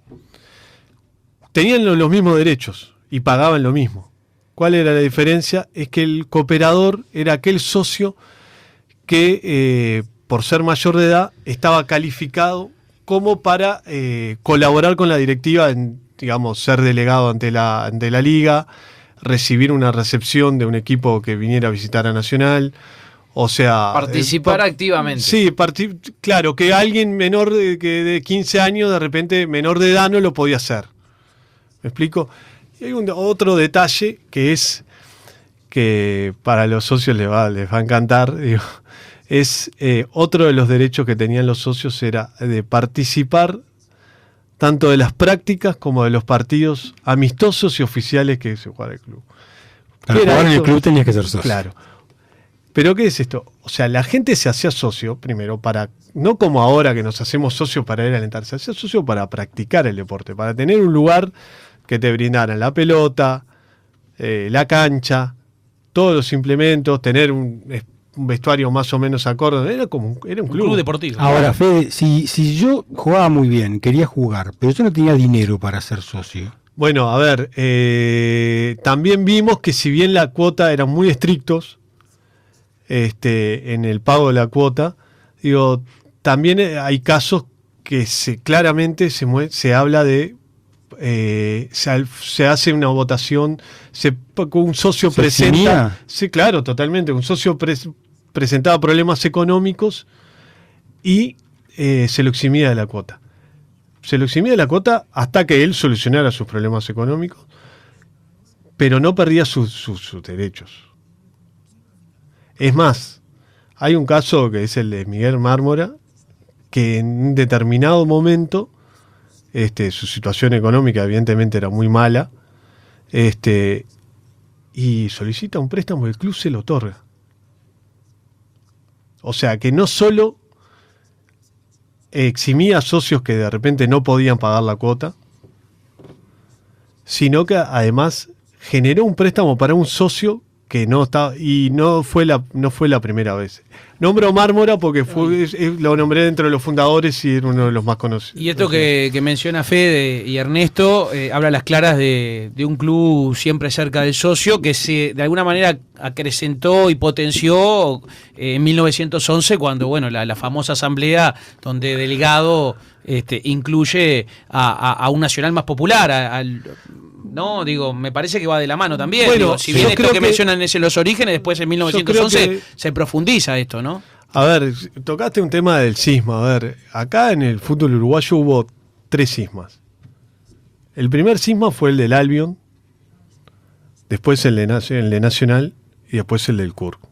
Speaker 5: Tenían lo- los mismos derechos y pagaban lo mismo. ¿Cuál era la diferencia? Es que el cooperador era aquel socio que, eh, por ser mayor de edad, estaba calificado como para eh, colaborar con la directiva, en, digamos, ser delegado ante la, ante la liga, recibir una recepción de un equipo que viniera a visitar a Nacional, o sea...
Speaker 7: Participar
Speaker 5: eh, pa-
Speaker 7: activamente.
Speaker 5: Sí, parti- claro, que alguien menor de, que de quince años, de repente menor de edad, no lo podía hacer. ¿Me explico? Y hay un, otro detalle que es que para los socios les va, les va a encantar, digo, es eh, otro de los derechos que tenían los socios era de participar tanto de las prácticas como de los partidos amistosos y oficiales que se juega el club.
Speaker 4: Para
Speaker 5: ¿Qué era
Speaker 4: jugar en el
Speaker 5: esto?
Speaker 4: club tenías que ser socio.
Speaker 5: Claro. Pero ¿qué es esto? O sea, la gente se hacía socio, primero, para, no como ahora que nos hacemos socios para ir a alentar, se hacía socio para practicar el deporte, para tener un lugar que te brindaran la pelota, eh, la cancha, todos los implementos, tener un, un vestuario más o menos acorde. Era como un, era un
Speaker 2: Un
Speaker 5: club.
Speaker 2: club deportivo.
Speaker 4: Ahora, Fede, si, si yo jugaba muy bien, quería jugar, pero yo no tenía dinero para ser socio.
Speaker 5: Bueno, a ver, eh, también vimos que si bien la cuota eran muy estrictos este, en el pago de la cuota, digo, también hay casos que se claramente se, mue- se habla de, eh, se, al- se hace una votación, se, un socio
Speaker 4: ¿Se
Speaker 5: presenta,
Speaker 4: eximía?
Speaker 5: sí, claro, totalmente, un socio pres- presentaba problemas económicos y eh, se lo eximía de la cuota. Se lo eximía de la cuota hasta que él solucionara sus problemas económicos, pero no perdía sus, sus, sus derechos. Es más, hay un caso que es el de Miguel Mármora, que en un determinado momento, este, su situación económica evidentemente era muy mala, este, y solicita un préstamo, el club se lo otorga. O sea que no solo eximía a socios que de repente no podían pagar la cuota, sino que además generó un préstamo para un socio que no estaba, y no fue la, no fue la primera vez. Nombro Mármora porque fue, es- es- lo nombré dentro de los fundadores y era uno de los más conocidos.
Speaker 2: Y esto que, que menciona Fede y Ernesto eh, habla a las claras de, de un club siempre cerca del socio que se de alguna manera acrecentó y potenció eh, en mil novecientos once cuando bueno la, la famosa asamblea donde Delgado este, incluye a, a- a un nacional más popular, a- al... No, digo, me parece que va de la mano también.
Speaker 5: Bueno,
Speaker 2: Digo, si
Speaker 5: yo
Speaker 2: bien esto
Speaker 5: creo
Speaker 2: que,
Speaker 5: que-
Speaker 2: mencionan es en los orígenes, después en mil novecientos once
Speaker 5: creo que-
Speaker 2: se profundiza esto, ¿no?
Speaker 5: A ver, tocaste un tema del cisma. A ver, acá en el fútbol uruguayo hubo tres cismas. El primer cisma fue el del Albion, después el de, Nac- el de Nacional y después el del C U R.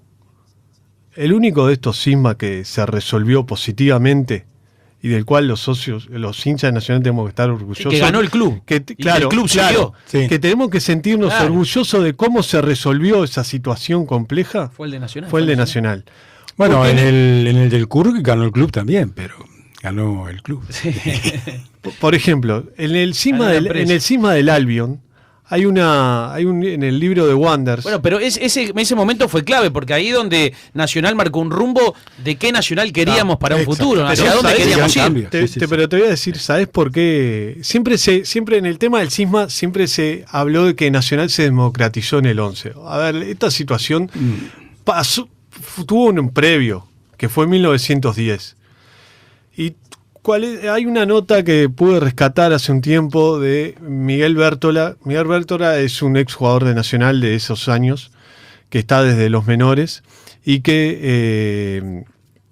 Speaker 5: El único de estos cismas que se resolvió positivamente y del cual los socios, los hinchas de Nacional tenemos que estar orgullosos.
Speaker 2: Que ganó el club.
Speaker 5: Que,
Speaker 2: Y
Speaker 5: claro,
Speaker 2: el club
Speaker 5: claro,
Speaker 4: siguió. Sí.
Speaker 5: que tenemos que sentirnos
Speaker 2: Claro.
Speaker 5: orgullosos de cómo se resolvió esa situación compleja.
Speaker 2: Fue el de Nacional.
Speaker 5: Fue el de Nacional.
Speaker 4: Bueno,
Speaker 5: Porque
Speaker 4: en el, en el del C U R ganó el club también, pero ganó el club.
Speaker 5: Por- Por ejemplo, en el
Speaker 2: Ganó
Speaker 5: cisma
Speaker 2: la
Speaker 5: del,
Speaker 2: empresa.
Speaker 5: en el cisma del Albion hay una hay un en el libro de Wanders.
Speaker 2: Bueno, pero es- ese, ese momento fue clave, porque ahí donde Nacional marcó un rumbo de qué Nacional queríamos para un
Speaker 4: exacto.
Speaker 2: futuro,
Speaker 5: Pero
Speaker 2: hacia dónde
Speaker 5: ¿sabés?
Speaker 2: queríamos
Speaker 4: Gran
Speaker 2: ir.
Speaker 4: cambio.
Speaker 5: Te-
Speaker 4: sí, sí,
Speaker 5: te-
Speaker 4: sí.
Speaker 5: Pero te voy a decir, ¿sabes por qué? Siempre se siempre en el tema del cisma siempre se habló de que Nacional se democratizó en el once. A ver, esta situación pasó, fu- tuvo un previo que fue en mil novecientos diez. Y cuál es- hay una nota que pude rescatar hace un tiempo de Miguel Bértola. Miguel Bértola es un exjugador de Nacional de esos años, que está desde los menores y que eh,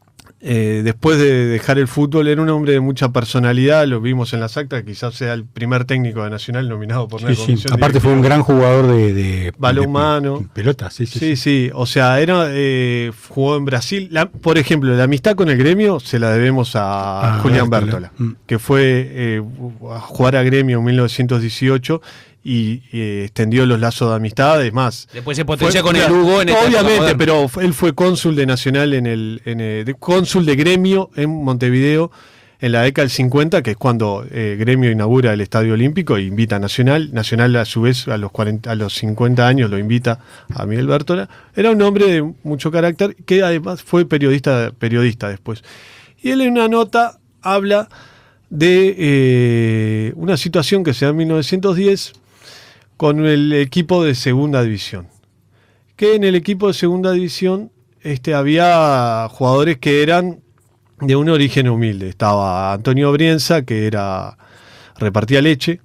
Speaker 5: eh, después de dejar el fútbol era un hombre de mucha personalidad, lo vimos en las actas, quizás sea el primer técnico de Nacional nominado por una
Speaker 4: Sí, sí.
Speaker 5: comisión
Speaker 4: Aparte fue un
Speaker 5: directiva.
Speaker 4: gran jugador de, de
Speaker 5: Balonmano.
Speaker 4: de pelota, sí, sí.
Speaker 5: Sí, sí, o sea, era eh, jugó en Brasil. La- por ejemplo, la amistad con el gremio se la debemos a
Speaker 4: Ah,
Speaker 5: Julián
Speaker 4: Bértola.
Speaker 5: Bértola,
Speaker 4: Mm.
Speaker 5: que fue eh, a jugar a gremio en mil novecientos dieciocho y eh, extendió los lazos de amistad. Es más,
Speaker 2: Después se potencia
Speaker 5: fue-
Speaker 2: con el
Speaker 5: claro,
Speaker 2: Lugo en esta época
Speaker 5: obviamente,
Speaker 2: moderna.
Speaker 5: pero f- él fue cónsul de Nacional en el, en el- de- cónsul de gremio en Montevideo en la década del cincuenta, que es cuando eh, Gremio inaugura el Estadio Olímpico e invita a Nacional. Nacional a su vez a los cuarenta, a los cincuenta años lo invita a Miguel Bértola. Era un hombre de mucho carácter que además fue periodista, periodista después. Y él en una nota habla de eh, una situación que se da en mil novecientos diez con el equipo de segunda división. Que en el equipo de segunda división este, había jugadores que eran de un origen humilde. Estaba Antonio Brienza, que era repartía leche,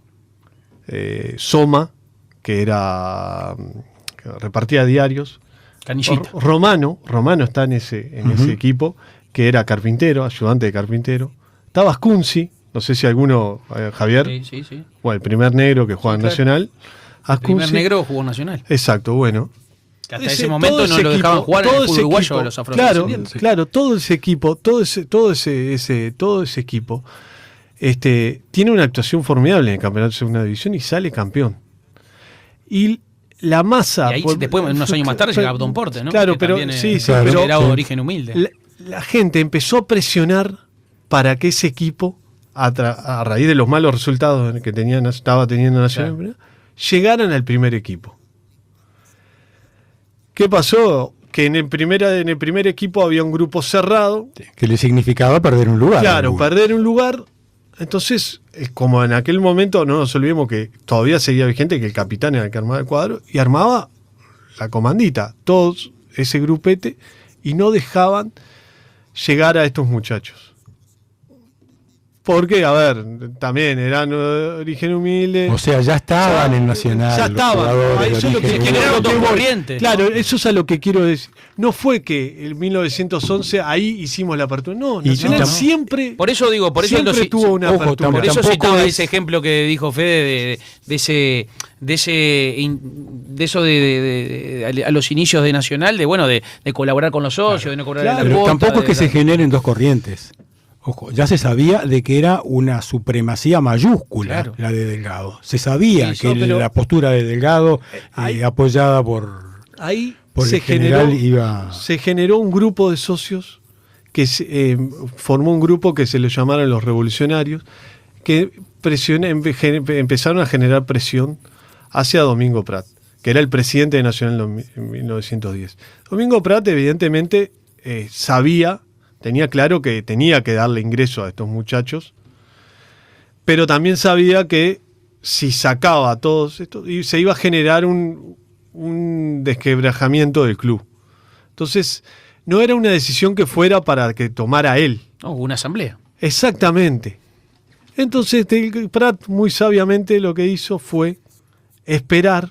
Speaker 5: eh, Soma, que era que repartía diarios,
Speaker 2: Canillita.
Speaker 5: R- Romano, Romano está en ese, en
Speaker 4: Ujú.
Speaker 5: ese equipo, que era carpintero, ayudante de carpintero. Estaba Ascunzi, no sé si alguno, eh, Javier,
Speaker 2: Sí, sí, sí.
Speaker 5: bueno, el primer negro que juega en
Speaker 2: claro.
Speaker 5: Nacional.
Speaker 2: Primer
Speaker 5: Ascunzi.
Speaker 2: negro jugó Nacional.
Speaker 5: Exacto, bueno.
Speaker 2: Que hasta ese momento no lo dejaban jugar en el fútbol uruguayo los afrodescendientes.
Speaker 5: Claro, claro, todo ese equipo, todo ese, todo ese, ese, todo ese equipo, este, tiene una actuación formidable en el campeonato de segunda división y sale campeón. Y la masa.
Speaker 2: Y ahí
Speaker 5: por,
Speaker 2: después, unos años más tarde, llega Abdón Porte, ¿no?
Speaker 5: Claro,
Speaker 2: que
Speaker 5: pero
Speaker 2: es,
Speaker 5: sí, sí,
Speaker 4: claro,
Speaker 5: pero
Speaker 2: era de
Speaker 4: sí.
Speaker 2: origen humilde.
Speaker 5: La, la gente empezó a presionar para que ese equipo, a, tra- a raíz de los malos resultados que tenía, estaba teniendo Nacional,
Speaker 2: Claro.
Speaker 5: llegaran al primer equipo. ¿Qué pasó? Que en el, primera, en el primer equipo había un grupo cerrado.
Speaker 4: Que le significaba perder un lugar.
Speaker 5: Claro,
Speaker 4: ¿no?
Speaker 5: perder un lugar. Entonces, es como en aquel momento, no nos olvidemos que todavía seguía vigente que el capitán era el que armaba el cuadro y armaba la comandita, todos ese grupete, y no dejaban llegar a estos muchachos. Porque, a ver, también eran de origen humilde.
Speaker 4: O sea, ya estaban
Speaker 5: Ya,
Speaker 4: en Nacional.
Speaker 5: ya
Speaker 4: los
Speaker 5: estaban.
Speaker 4: jugadores
Speaker 5: A
Speaker 4: de
Speaker 5: eso es lo que
Speaker 4: origen
Speaker 5: quiero-
Speaker 2: generaron
Speaker 4: humilde.
Speaker 2: dos corrientes,
Speaker 5: Claro,
Speaker 2: ¿no?
Speaker 5: eso es a lo que quiero decir. No fue que en mil novecientos once ahí hicimos la apertura. No,
Speaker 4: Y
Speaker 5: Nacional
Speaker 4: tam-
Speaker 5: siempre.
Speaker 2: Por eso digo, por eso
Speaker 5: siempre
Speaker 2: lo-
Speaker 5: tuvo una
Speaker 4: ojo,
Speaker 5: apertura.
Speaker 2: Por eso
Speaker 4: Tampoco
Speaker 2: citaba
Speaker 4: es-
Speaker 2: ese ejemplo que dijo Fede de, de ese de ese in- de eso de, de- de- a los inicios de Nacional, de bueno, de, de colaborar con los socios, de no cobrar
Speaker 5: Claro,
Speaker 2: la
Speaker 4: Pero
Speaker 2: cuota,
Speaker 4: tampoco es
Speaker 2: de-
Speaker 4: que se generen dos corrientes. Ojo, ya se sabía de que era una supremacía mayúscula
Speaker 2: Claro.
Speaker 4: la de Delgado. Se sabía
Speaker 5: Sí,
Speaker 4: que
Speaker 5: no, pero-
Speaker 4: la postura de Delgado, eh,
Speaker 5: ahí-
Speaker 4: apoyada por,
Speaker 5: Ahí
Speaker 4: por
Speaker 5: se
Speaker 4: el general,
Speaker 5: generó,
Speaker 4: iba...
Speaker 5: se generó un grupo de socios que se, eh, formó un grupo que se le llamaron los revolucionarios, que presiona- empe- gen- empezaron a generar presión hacia Domingo Prat, que era el presidente de Nacional en mil novecientos diez. Domingo Prat evidentemente eh, sabía, tenía claro que tenía que darle ingreso a estos muchachos, pero también sabía que si sacaba a todos estos, y se iba a generar un, un desquebrajamiento del club. Entonces, no era una decisión que fuera para que tomara él.
Speaker 2: No, hubo una asamblea.
Speaker 5: Exactamente. Entonces, Del- Prat muy sabiamente lo que hizo fue esperar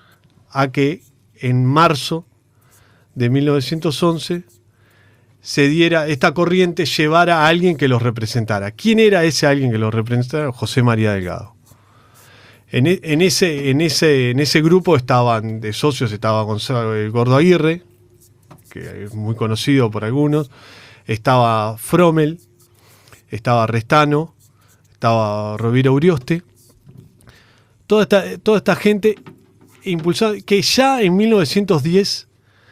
Speaker 5: a que en marzo de mil novecientos once se diera, esta corriente llevara a alguien que los representara. ¿Quién era ese alguien que los representara? José María Delgado. En, e- en ese, en, ese, en ese grupo estaban de socios, estaba Gonzalo el Gordo Aguirre, que es muy conocido por algunos, estaba Fromel, estaba Restano, estaba Rovira Urioste, toda esta, toda esta gente impulsada, que ya en mil novecientos diez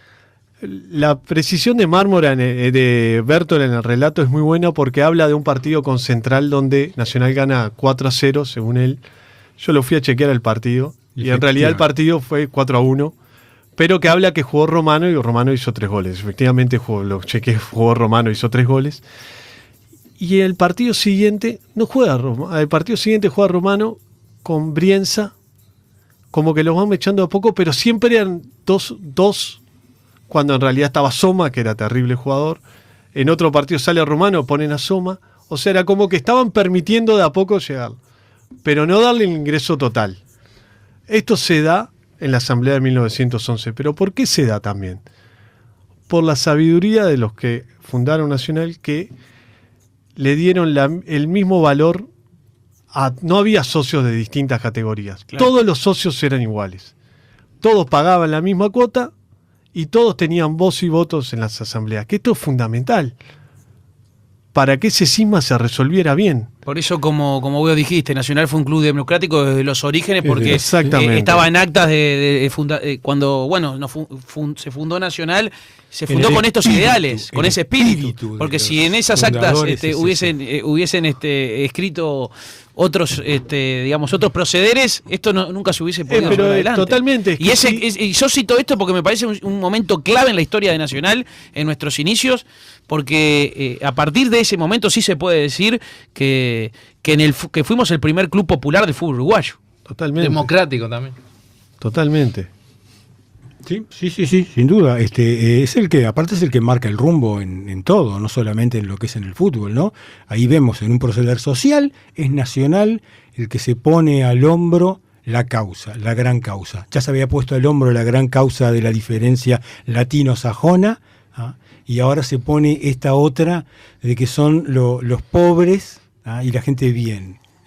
Speaker 5: la precisión de Mármora, en el- de Bertola en el relato es muy buena porque habla de un partido con Central donde Nacional gana cuatro a cero, según él. Yo lo fui a chequear el partido y en realidad el partido fue cuatro a uno, pero que habla que jugó Romano y Romano hizo tres goles. Efectivamente jugó, lo chequeé, jugó Romano, hizo tres goles. Y el partido siguiente no juega Romano, el partido siguiente juega Romano con Brienza, como que los van echando a poco, pero siempre eran dos, dos, cuando en realidad estaba Soma, que era terrible jugador. En otro partido sale Romano, ponen a Soma. O sea, era como que estaban permitiendo de a poco llegar, pero no darle el ingreso total. Esto se da en la Asamblea de mil novecientos once. ¿Pero por qué se da también? Por la sabiduría de los que fundaron Nacional, que le dieron la- el mismo valor a... No había socios de distintas categorías.
Speaker 2: Claro.
Speaker 5: Todos los socios eran iguales. Todos pagaban la misma cuota y todos tenían voz y votos en las asambleas. Que esto es fundamental para que ese cisma se resolviera bien.
Speaker 2: Por eso, como, como vos dijiste, Nacional fue un club democrático desde los orígenes, porque
Speaker 5: Exactamente.
Speaker 2: eh, estaba en actas de, de- de funda- eh, cuando bueno no fu- fun- se fundó Nacional, se fundó
Speaker 4: el
Speaker 2: con estos
Speaker 4: espíritu,
Speaker 2: ideales, con
Speaker 4: el
Speaker 2: ese espíritu.
Speaker 4: espíritu de
Speaker 2: Porque
Speaker 4: los
Speaker 2: si en esas actas
Speaker 4: fundadores
Speaker 2: este,
Speaker 4: es
Speaker 2: hubiesen, eh, hubiesen este, escrito otros, este, digamos, otros procederes, esto no- nunca se hubiese podido
Speaker 5: Eh, pero,
Speaker 2: llevar
Speaker 5: eh,
Speaker 2: adelante.
Speaker 5: totalmente, es
Speaker 2: Y,
Speaker 5: que
Speaker 2: ese,
Speaker 5: sí.
Speaker 2: es- y yo cito esto porque me parece un, un momento clave en la historia de Nacional, en nuestros inicios, porque eh, a partir de ese momento sí se puede decir que, que, en el, fu- que fuimos el primer club popular del fútbol uruguayo.
Speaker 5: Totalmente.
Speaker 6: Democrático también.
Speaker 5: Totalmente.
Speaker 4: Sí, sí, sí, sí, sin duda. Este eh, es el que, aparte es el que marca el rumbo en, en todo, no solamente en lo que es en el fútbol, ¿no? Ahí vemos en un proceder social, es Nacional el que se pone al hombro la causa, la gran causa. Ya se había puesto al hombro la gran causa de la diferencia latino-sajona, ¿ah? Y ahora se pone esta otra de que son lo- los pobres, ¿ah? Y la gente bien.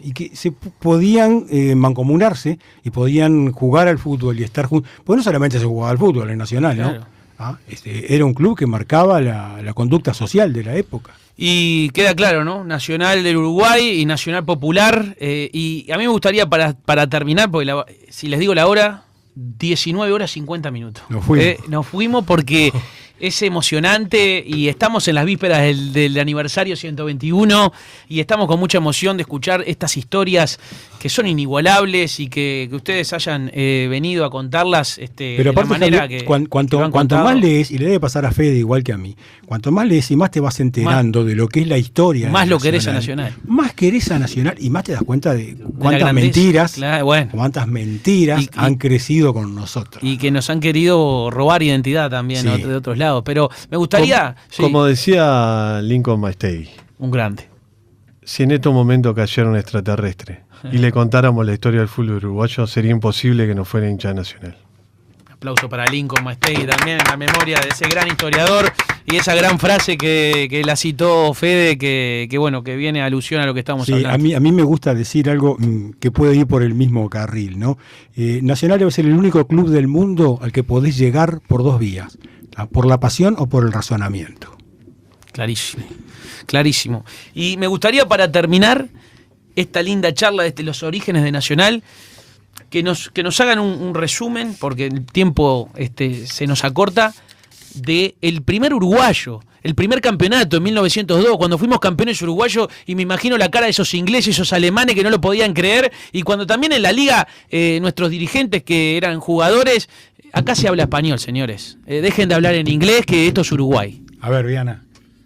Speaker 4: y que se p- podían eh, mancomunarse y podían jugar al fútbol y estar juntos. Pues no solamente se jugaba al fútbol en Nacional, ¿no?
Speaker 2: Claro.
Speaker 4: Ah, este, era un club que marcaba la, la conducta social de la época.
Speaker 2: Y queda claro, ¿no? Nacional del Uruguay y Nacional Popular. eh, y a mí me gustaría, para, para terminar, porque la- si les digo la hora, diecinueve horas cincuenta minutos.
Speaker 4: Nos fuimos.
Speaker 2: Eh, nos fuimos porque es emocionante y estamos en las vísperas del, del aniversario ciento veintiuno y estamos con mucha emoción de escuchar estas historias que son inigualables y que, que ustedes hayan eh, venido a contarlas este,
Speaker 4: Pero
Speaker 2: de la
Speaker 4: aparte,
Speaker 2: manera
Speaker 4: Javier,
Speaker 2: que,
Speaker 4: cuan-
Speaker 2: que
Speaker 4: cuanto,
Speaker 2: lo han
Speaker 4: cuanto
Speaker 2: contado.
Speaker 4: más lees, y le debe pasar a Fede igual que a mí, cuanto más lees y más te vas enterando de lo que es la historia.
Speaker 2: Más
Speaker 4: de
Speaker 2: lo querés a Nacional.
Speaker 4: Más querés a Nacional y más te das cuenta de
Speaker 2: la
Speaker 4: cuántas
Speaker 2: grandeza.
Speaker 4: mentiras,
Speaker 2: Claro, bueno.
Speaker 4: cuántas mentiras
Speaker 2: Y- y-
Speaker 4: han crecido con nosotros.
Speaker 2: Y que nos han querido robar identidad también,
Speaker 4: Sí.
Speaker 2: ¿no? De otros lados. Pero me gustaría...
Speaker 5: Como,
Speaker 2: sí,
Speaker 5: como decía Lincoln Maestey,
Speaker 2: un grande.
Speaker 5: si en estos momentos cayera un extraterrestre y le contáramos la historia del fútbol uruguayo, sería imposible que no fuera hincha de Nacional.
Speaker 2: Aplauso para Lincoln Maestey también en la memoria de ese gran historiador y esa gran frase que, que la citó Fede, que, que bueno, que viene a alusión a lo que estamos
Speaker 4: Sí,
Speaker 2: hablando.
Speaker 4: a mí, a mí me gusta decir algo mm, que puede ir por el mismo carril, ¿no? Eh, Nacional debe ser el único club del mundo al que podés llegar por dos vías, ¿tá? Por la pasión o por el razonamiento.
Speaker 2: Clarísimo, clarísimo. Y me gustaría, para terminar esta linda charla de los orígenes de Nacional, que nos, que nos hagan un, un resumen, porque el tiempo este, se nos acorta, de el primer uruguayo, el primer campeonato en mil novecientos dos, cuando fuimos campeones uruguayos, y me imagino la cara de esos ingleses, esos alemanes que no lo podían creer, y cuando también en la liga eh, nuestros dirigentes que eran jugadores, acá se habla español, señores. Eh, dejen de hablar en inglés, que esto es Uruguay.
Speaker 4: A ver, Viana.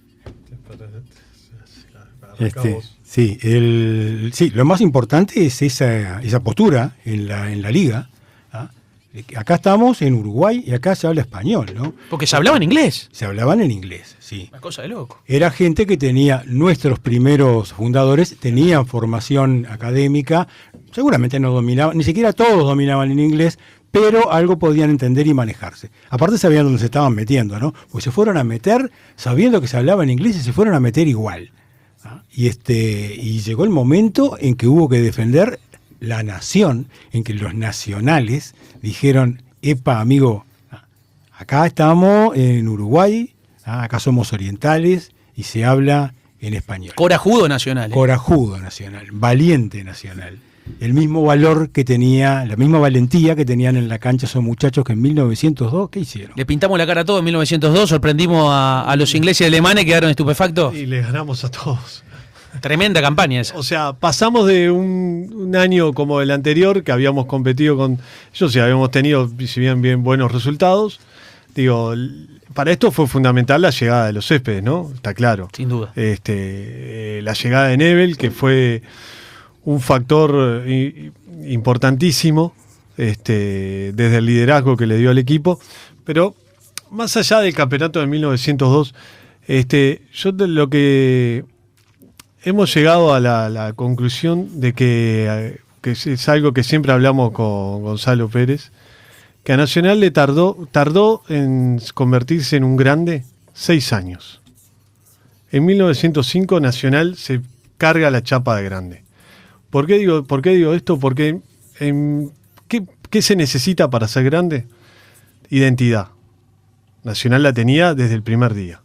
Speaker 4: Este, sí, el, sí, lo más importante es esa, esa postura en la, en la liga. ¿Ah? Acá estamos en Uruguay y acá se habla español, ¿no?
Speaker 2: Porque se hablaba en inglés.
Speaker 4: Se hablaban en inglés, sí.
Speaker 2: Una cosa de loco.
Speaker 4: Era gente que tenía, nuestros primeros fundadores tenían formación académica, seguramente no dominaban, ni siquiera todos dominaban en inglés, pero algo podían entender y manejarse. Aparte sabían dónde se estaban metiendo, ¿no? Pues se fueron a meter sabiendo que se hablaba en inglés y se fueron a meter igual. ¿Ah? Y, este, y llegó el momento en que hubo que defender la nación, en que los nacionales dijeron, epa, amigo, acá estamos en Uruguay, ¿ah? Acá somos orientales y se habla en español.
Speaker 2: Corajudo nacional. ¿eh?
Speaker 4: Corajudo nacional, valiente nacional. El mismo valor que tenía, la misma valentía que tenían en la cancha esos muchachos que en mil novecientos dos, ¿qué hicieron?
Speaker 2: Le pintamos la cara a todos en mil novecientos dos, sorprendimos a, a los ingleses y alemanes, quedaron estupefactos.
Speaker 5: Y le ganamos a todos.
Speaker 2: Tremenda campaña esa.
Speaker 5: O sea, pasamos de un, un año como el anterior, que habíamos competido con ellos y habíamos tenido, si bien, bien buenos resultados. Digo, l- para esto fue fundamental la llegada de los céspedes, ¿no? Está claro.
Speaker 2: Sin duda.
Speaker 5: Este, eh, la llegada de Nebel, que fue un factor eh, i- importantísimo este, desde el liderazgo que le dio al equipo. Pero más allá del campeonato de mil novecientos dos, este, yo de lo que hemos llegado a la, la conclusión de que, eh, que es- es algo que siempre hablamos con Gonzalo Pérez, que a Nacional le tardó, tardó en convertirse en un grande seis años. En mil novecientos cinco Nacional se carga la chapa de grande. ¿Por qué digo, por qué digo esto? Porque em, ¿qué, qué se necesita para ser grande? Identidad. Nacional la tenía desde el primer día.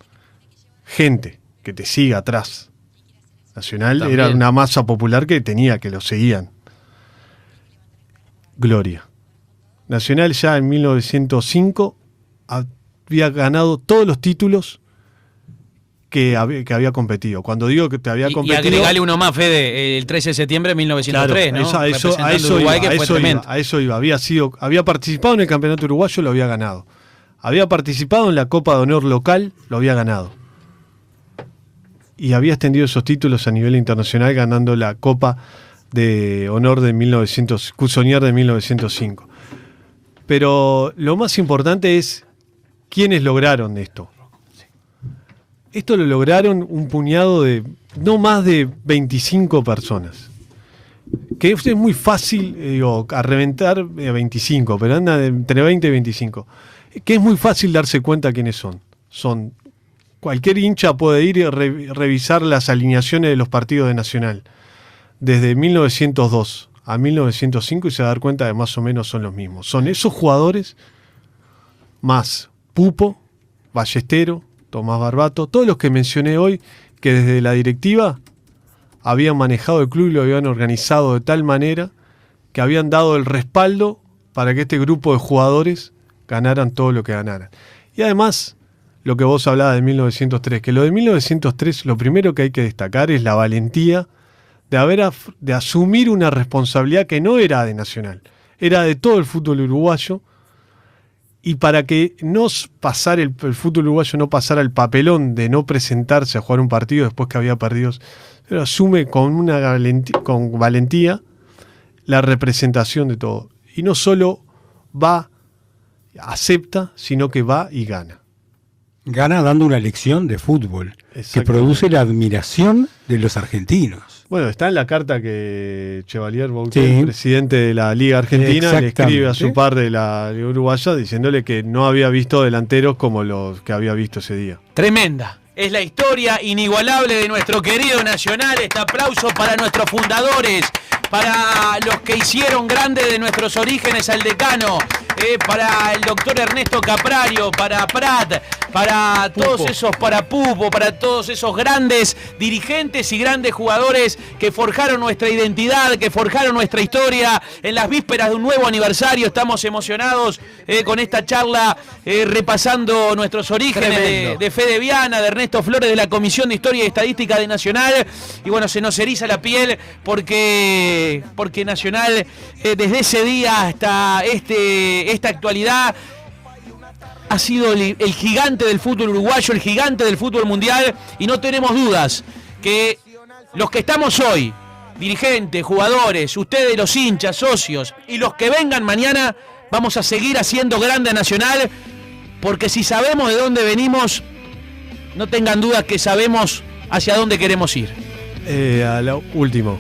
Speaker 5: Gente que te siga atrás. Nacional
Speaker 2: También.
Speaker 5: era una masa popular que tenía, que lo seguían. Gloria. Nacional ya en mil novecientos cinco había ganado todos los títulos que había, que había competido. Cuando digo que te había
Speaker 2: Y, y
Speaker 5: competido...
Speaker 2: agregale uno más, Fede, el trece de septiembre de mil novecientos tres,
Speaker 5: Claro,
Speaker 2: ¿no?
Speaker 5: eso- a eso, a
Speaker 2: Representando
Speaker 5: eso
Speaker 2: Uruguay,
Speaker 5: iba,
Speaker 2: que
Speaker 5: a
Speaker 2: fue
Speaker 5: eso iba,
Speaker 2: tremendo.
Speaker 5: a eso iba. Había sido, había participado en el campeonato uruguayo, lo había ganado. Había participado en la Copa de Honor local, lo había ganado. Y había extendido esos títulos a nivel internacional ganando la Copa de Honor de mil novecientos, Cusonier de mil novecientos cinco. Pero lo más importante es quiénes lograron esto. Esto lo lograron un puñado de no más de veinticinco personas. Que es es muy fácil, eh, digo, a reventar eh, veinticinco, pero anda de entre veinte y veinticinco. Que es muy fácil darse cuenta quiénes son. Son cualquier hincha puede ir y re- revisar las alineaciones de los partidos de Nacional. desde mil novecientos dos a mil novecientos cinco y se va a dar cuenta de más o menos son los mismos. Son esos jugadores más Pupo, Ballestero, Tomás Barbato, todos los que mencioné hoy, que desde la directiva habían manejado el club y lo habían organizado de tal manera que habían dado el respaldo para que este grupo de jugadores ganaran todo lo que ganaran. Y además, lo que vos hablabas de mil novecientos tres, que lo de mil novecientos tres, lo primero que hay que destacar es la valentía de, haber af- de asumir una responsabilidad que no era de Nacional, era de todo el fútbol uruguayo, y para que no pasar el, el fútbol uruguayo no pasara el papelón de no presentarse a jugar un partido después que había perdido, pero asume con una valentía, con valentía la representación de todo. Y no solo va, acepta, sino que va y gana.
Speaker 4: Gana dando una lección de fútbol que produce la admiración de los argentinos.
Speaker 5: Bueno, está en la carta que Chevalier Boutet,
Speaker 4: Sí.
Speaker 5: presidente de la Liga Argentina, le escribe a su
Speaker 4: Exactamente.
Speaker 5: par de la Liga Uruguaya diciéndole que no había visto delanteros como los que había visto ese día.
Speaker 2: Tremenda. Es la historia inigualable de nuestro querido Nacional. Este aplauso para nuestros fundadores, para los que hicieron grande de nuestros orígenes al decano, eh, para el doctor Ernesto Caprario, para Prat, para todos
Speaker 5: Pupo.
Speaker 2: esos, para Pupo, para todos esos grandes dirigentes y grandes jugadores que forjaron nuestra identidad, que forjaron nuestra historia. En las vísperas de un nuevo aniversario estamos emocionados eh, con esta charla, eh, repasando nuestros orígenes de,
Speaker 3: Tremendo.
Speaker 2: de Fede Viana, de Ernesto Flores, de la Comisión de Historia y Estadística de Nacional. Y bueno, se nos eriza la piel porque, porque Nacional, eh, desde ese día hasta este, esta actualidad, ha sido el, el gigante del fútbol uruguayo, el gigante del fútbol mundial, y no tenemos dudas que los que estamos hoy, dirigentes, jugadores, ustedes los hinchas, socios, y los que vengan mañana, vamos a seguir haciendo grande a Nacional, porque si sabemos de dónde venimos, no tengan dudas que sabemos hacia dónde queremos ir.
Speaker 5: Eh, a lo último,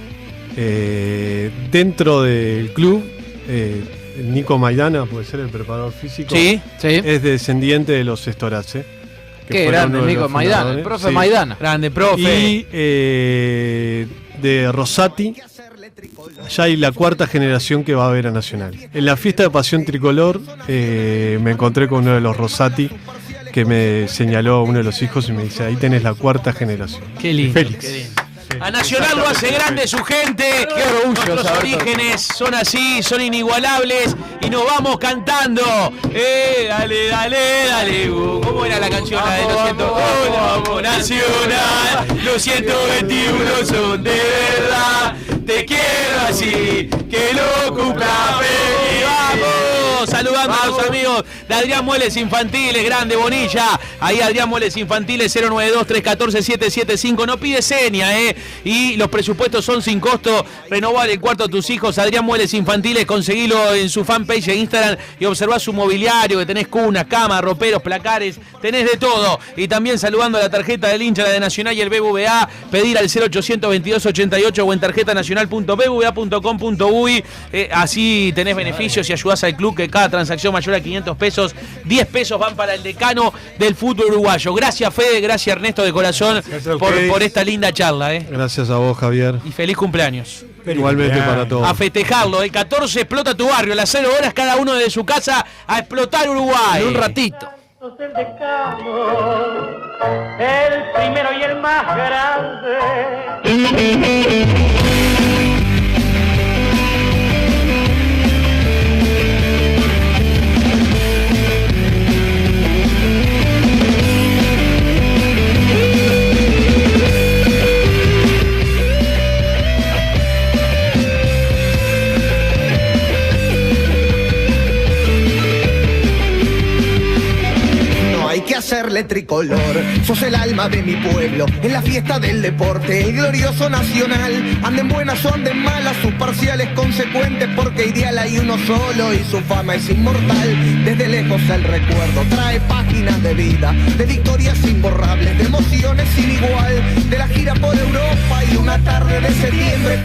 Speaker 5: eh, dentro del club, eh, Nico Maidana, puede ser el preparador físico,
Speaker 2: Sí,
Speaker 7: Sí.
Speaker 5: es descendiente de los Estorace.
Speaker 7: Qué grande, Nico Maidana, el profe Maidana.
Speaker 2: grande, profe.
Speaker 5: Y eh, de Rosati, ya hay la cuarta generación que va a ver a Nacional. En la fiesta de Pasión Tricolor eh, me encontré con uno de los Rosati que me señaló uno de los hijos y me dice, ahí tenés la cuarta generación.
Speaker 2: Qué lindo.
Speaker 4: Félix.
Speaker 2: Qué lindo. A Nacional lo hace grande su gente.
Speaker 7: Qué orgullo
Speaker 2: Nuestros
Speaker 7: saber todo.
Speaker 2: orígenes son así, son inigualables. Y nos vamos cantando. Eh, dale, dale, dale. Uh, ¿Cómo era la canción? La de los ciento uno, vamos, Nacional. Los ciento veintiuno son de verdad. Te quiero así, que lo cumpla feliz. ¡Vamos! Saludando a los amigos de Adrián Muebles Infantiles, grande Bonilla. Ahí Adrián Muebles Infantiles, cero nueve dos, tres uno cuatro, siete siete cinco. No pide seña, ¿eh? Y los presupuestos son sin costo. Renovar el cuarto a tus hijos. Adrián Muebles Infantiles, conseguilo en su fanpage de Instagram y observá su mobiliario, que tenés cunas, camas, roperos, placares, tenés de todo. Y también saludando a la tarjeta del hincha, la de Nacional y el B B V A, pedir al cero ochocientos veintidós ochenta y ocho o en tarjeta nacional punto b b v a punto com punto u y. Eh, así tenés beneficios y ayudás al club, que cada transacción mayor a quinientos pesos, diez pesos van para el decano del fútbol uruguayo. Gracias Fede, gracias Ernesto de corazón
Speaker 5: Gracias a
Speaker 2: por,
Speaker 5: ustedes.
Speaker 2: por esta linda charla, ¿eh?
Speaker 5: Gracias a vos, Javier.
Speaker 2: Y feliz cumpleaños.
Speaker 5: Igualmente para todos.
Speaker 2: A festejarlo, el catorce explota tu barrio, a las cero horas cada uno desde su casa a explotar Uruguay.
Speaker 7: En un ratito.
Speaker 8: Sos el decano, el primero y el más grande.
Speaker 9: No hay que hacerle tricolor, sos el alma de mi pueblo, en la fiesta del deporte, el glorioso Nacional. Anden buenas o anden malas, sus parciales consecuentes, porque ideal hay uno solo y su fama es inmortal. Desde lejos el recuerdo trae páginas de vida, de victorias imborrables, de emociones sin igual, de la gira por Europa y una tarde de septiembre.